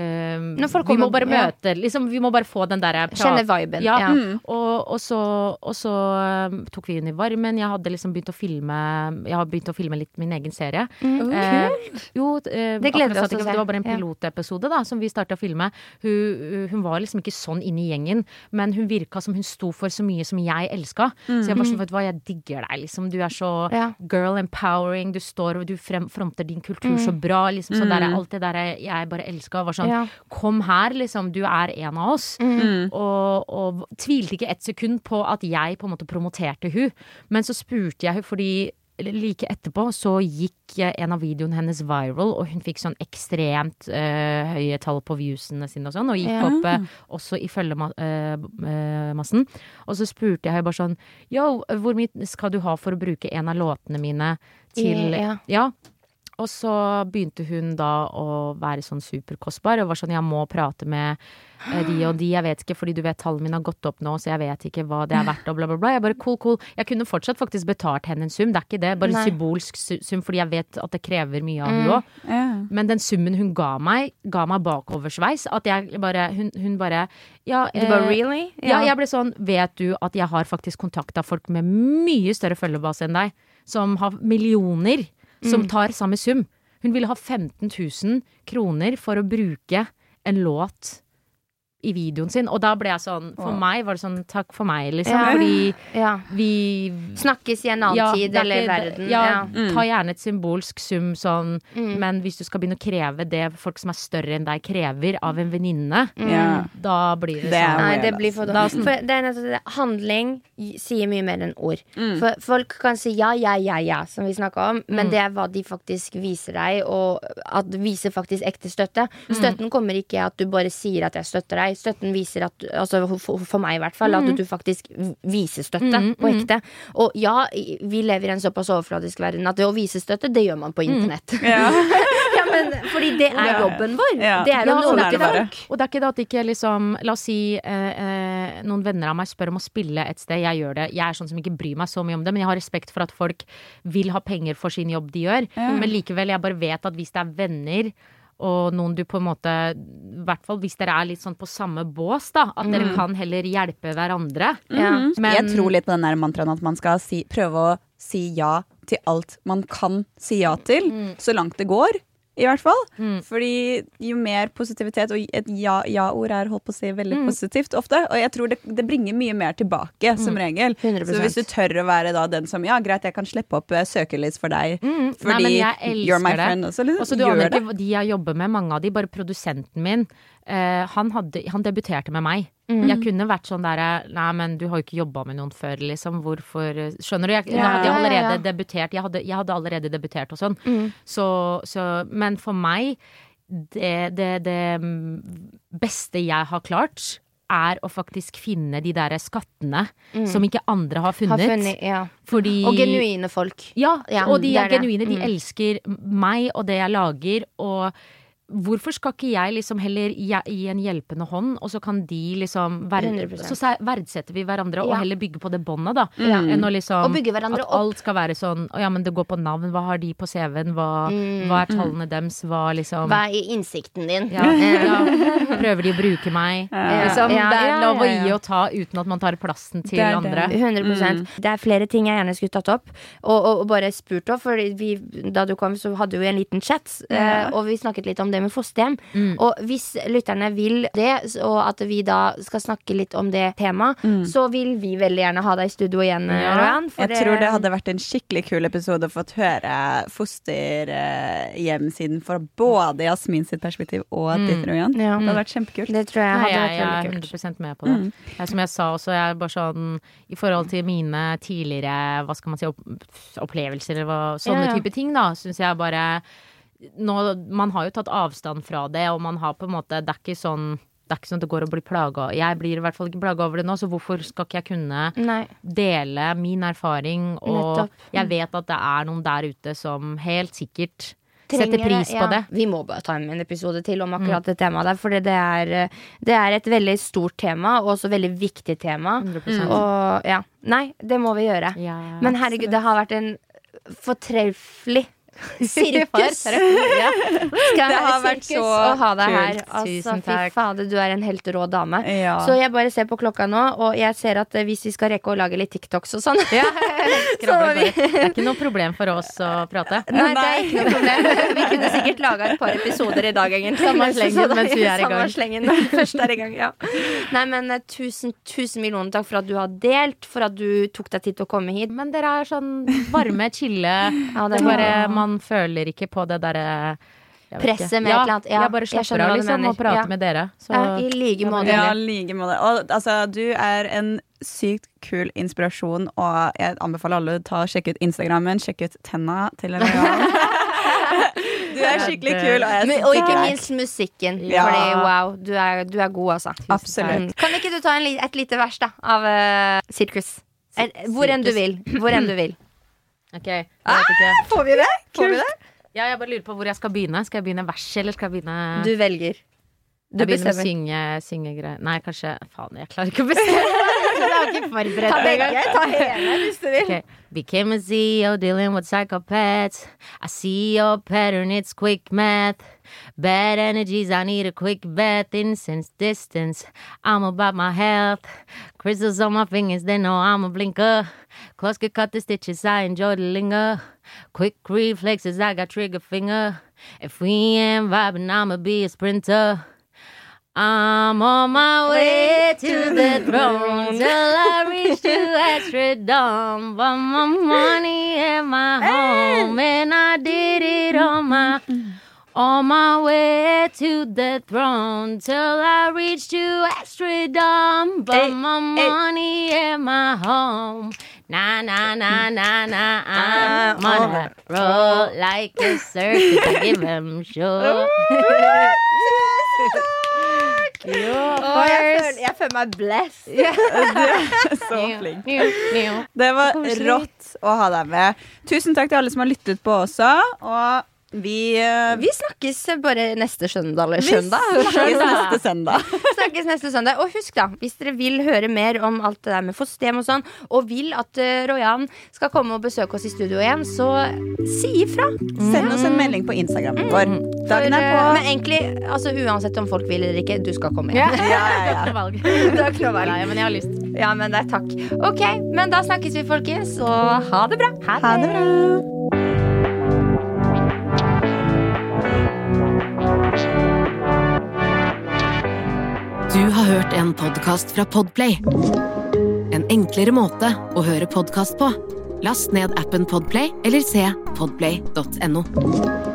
Når folk vi må kommer- bare ja. møte liksom, Vi må bare få den derre Kjenne viben, Ja. ja. Og, og så, og så um, tok vi inn i varmen. Jeg hadde liksom begynt å filme Jeg har begynt å filme litt min egen serie. Eh, jo, eh, Det gleder vi akkurat oss til satt å i gang. se. Det var bare en Ja. pilotepisode da som vi starta å filme. Hun, hun var liksom ikke sånn inne i gjengen, men hun virka som hun sto for så mye som jeg elska. Så jeg var sånn, vet du hva, jeg digger deg, liksom. Du er så Ja. girl empowering. Du står og du frem, fronter din kultur så bra. Liksom, så der er alt det der jeg bare elska. Var sånn, Ja. kom her, liksom. Du er en av oss. Og, og tvilte ikke ett sekund på at jeg på en måte promoterte hun. Men så spurte jeg hun, fordi like etterpå så gikk en av videoene hennes viral, og hun fikk sånn ekstremt eh, høye tall på viewsene sine og sånn, og gikk Ja. opp eh, også i følgemassen. Og så spurte jeg bare sånn, yo, hvor mye skal du ha for å bruke en av låtene mine til Ja. Ja. Og så begynte hun da å være sånn superkostbar, og var sånn, jeg må prate med eh, de og de, jeg vet ikke, fordi du vet tallene mine har gått opp nå, så jeg vet ikke hva det er verdt, og bla bla bla. Jeg bare, cool, cool. Jeg kunne fortsatt faktisk betalt henne en sum, det er ikke det, bare Nei. symbolsk su- sum, fordi jeg vet at det krever mye av hun også. Ja. Men den summen hun ga meg, ga meg bakoversveis, at jeg bare, hun, hun bare, ja, Du bare, eh, really? ja, jeg ble sånn, vet du at jeg har faktisk kontakta folk med mye større følgebase enn deg? som har millioner, som tar samme sum. Hun ville ha femten tusen kroner for å bruke en låt i videoen sin, og da ble jeg sånn, for wow. meg var det sånn, takk for meg, liksom, ja. fordi ja. vi snakkes i en annen ja, tid, eller ikke, verden. Ja, ja. Mm. Ta gjerne et symbolsk sum, sånn, mm. men hvis du skal begynne å kreve det folk som er større enn deg krever av en venninne, mm. da blir det, det sånn. Nei, det blir for dårlig. For det er nettopp, handling sier mye mer enn ord. Mm. For folk kan si ja, ja, ja, ja, som vi snakket om, men mm. det er hva de faktisk viser deg, og at viser faktisk ekte støtte. Mm. Støtten kommer ikke at du bare sier at jeg støtter deg, støtten viser at altså for, for meg i hvert fall, mm. at du faktisk viser støtte mm, på ekte. Og ja, vi lever i en såpass overfladisk verden at det å vise støtte, det gjør man på internett. Mm. Ja. Ja, men fordi det er jobben vår. Ja. Det er å nå ut til folk. Og det er ikke det at ikke liksom, la oss si eh, eh, noen venner av meg spør om å spille et sted, jeg gjør det. Jeg er sånn som ikke bryr meg så mye om det, men jeg har respekt for at folk vil ha penger for sin jobb de gjør. Ja. Men likevel, jeg bare vet at hvis det er venner og noen du på en måte, i hvert fall hvis dere er litt sånn på samme bås da, at mm. dere kan heller hjelpe hverandre. Ja. Men jeg tror litt på den der mantraen at man skal si, prøve å si ja til alt man kan si ja til, mm. så langt det går. I hvert fall. Mm. Fordi jo mer positivitet, og et ja, ja-ord er holdt på å si veldig mm. positivt ofte, og jeg tror det, det bringer mye mer tilbake mm. som regel. hundre prosent. Så hvis du tør å være da den som, ja greit, jeg kan slippe opp uh, søkelys for deg, mm. fordi Nei, you're my friend også, liksom, også, du aner ikke de jeg jobber med, mange av de, bare produsenten min, uh, han, hadde, han debuterte med meg. Mm. Jeg kunne vært sånn der, nei, men du har jo ikke jobbet med noen før, liksom, hvorfor, skjønner du? Jeg, ja, jeg hadde allerede ja, ja. debutert, jeg hadde, jeg hadde allerede debutert og sånn. Mm. Så, så, men for meg, det, det, det beste jeg har klart, er å faktisk finne de der skattene mm. som ikke andre har funnet. Har funnet ja. Fordi, og genuine folk. Ja, ja og de er genuine, de mm. elsker meg og det jeg lager, og hvorfor skal ikke jeg liksom heller gi en hjelpende hånd, og så kan de liksom verd, så verdsetter vi hverandre, og ja. heller bygge på det båndet da, ja. enn å liksom og bygge hverandre at alt skal være sånn, å ja, men det går på navn, hva har de på C V-en, hva, mm. hva er tallene dems, hva liksom hva er i innsikten din? Ja, ja. Prøver de å bruke meg? Ja. Liksom, ja, det er ja, lov å ja, ja. gi og ta uten at man tar plassen til det andre. hundre prosent. Mm. Det er flere ting jeg gjerne skulle tatt opp, og, og, og bare spurt opp, for vi, da du kom så hadde vi en liten chat, ja. uh, og vi snakket litt om det med fosterhjem. Mm. Og hvis lytterne vil det, og at vi da skal snakke litt om det temaet, mm. så vil vi veldig gjerne ha deg i studio igjen, ja. Rowan. Jeg det... tror det hadde vært en skikkelig kul episode å få høre fosterhjemsiden fra både Jasmin sitt perspektiv og mm. ditt, Rowan. Ja. Det hadde vært kjempekult. Det tror jeg hadde Nei, vært jeg, jeg er hundre prosent med på det. Mm. Jeg, som jeg sa også, jeg er bare sånn, i forhold til mine tidligere, hva skal man si, opplevelser, eller hva, sånne ja, ja. type ting da, synes jeg bare nå, man har jo tatt avstand fra det, og man har på en måte, det er ikke sånn det er ikke sånn at det går å bli plaget. Jeg blir i hvert fall ikke plaget over det nå, så hvorfor skal ikke jeg kunne Nei. dele min erfaring, og Nettopp. jeg vet at det er noen der ute som helt sikkert Trenger setter pris det, ja. på det. Vi må bare ta en episode til om akkurat mm. det temaet der, for det er, det er et veldig stort tema, og også veldig viktig tema. hundre prosent. Og ja, nei, det må vi gjøre. Ja, Men herregud, det har vært en fortreffelig sirkus. Ja. Skal det har vært så å ha deg her. kult. Altså, fy fader, du er en helt rå dame. Ja. Så jeg bare ser på klokka nå, og jeg ser at hvis vi skal rekke å lage litt TikToks og sånn ja. så vi... Det er ikke noe problem for oss å prate. Nei, det er ikke noe problem. Vi kunne sikkert laga et par episoder i dag, egentlig. Samme slengen mens vi er i gang. Samme slengen først er i gang, ja. Nei, men tusen, tusen millioner takk for at du har delt, for at du tok deg tid til å komme hit. Men dere er sånn varme, chille. Ja, det er bare man Man føler ikke på det derre presset med ja, et eller annet. Ja, jeg bare slapper av liksom og prater ja. med dere. Så. Ja, I like måte. Ja, like måte. Og altså, du er en sykt kul inspirasjon, og jeg anbefaler alle å ta sjekke ut Instagrammen, sjekke ut tenna til Rowan. Du er skikkelig kul, og, jeg Men, og ikke minst musikken. Ja. Fordi wow, du er, du er god, altså. Absolutt. Kan ikke du ta en, et lite vers da av uh, Sirkus? Hvor enn du vil. Hvor enn du vil. Ok, jeg ah, vet ikke. Får vi det? Får vi det? Ja, jeg bare lurer på hvor jeg skal begynne. Skal jeg begynne vers, eller skal jeg begynne Du velger. Du jeg begynner å synge, synge greier. Nei, kanskje Faen, jeg klarer ikke å bestemme. har ikke forberedt Ta begge, ta hele hvis du vil. Okay. Became a C E O dealing with psychopaths. I see your pattern, it's quick math. Bad energies, I need a quick bath. Incense distance, I'm about my health. Crystals on my fingers, they know I'm a blinker. Close could cut the stitches, I enjoy the linger. Quick reflexes, I got trigger finger. If we ain't vibing, I'ma be a sprinter. I'm on my way to the throne till I reach to Astrodome. But my money and my home, and I did it on my on my way to the throne till I reach to Astrodome. But my money and my home. Na na na na na. I'm on a roll like a circus. I give them show. Jo, oh, jeg, føler, jeg føler meg blessed. Yeah. Du er så flink. Det var rått å ha deg med. Tusen takk til alle som har lyttet på også. Og vi uh, Vi snakkes bare neste søndag eller søndag. Vi snakkes neste søndag. snakkes neste søndag. Og husk da, hvis dere vil høre mer om alt det der med fosterhjem og sånn, og vil at uh, Royan skal komme og besøke oss i studio igjen, så si ifra. Mm. Send oss en melding på Instagrammen vår. Dagen er på. Men egentlig, altså uansett om folk vil eller ikke, du skal komme igjen. Ja, ja, ja. Det er valg. Det er ikke noe valg. Nei, men jeg har lyst. Ja, men det er takk. Ok, men da snakkes vi, folkens, og ha det bra. Ha det, ha det bra. Du har hørt en podcast fra Podplay. En enklere måte å høre podcast på. Last ned appen Podplay eller se podplay punktum no.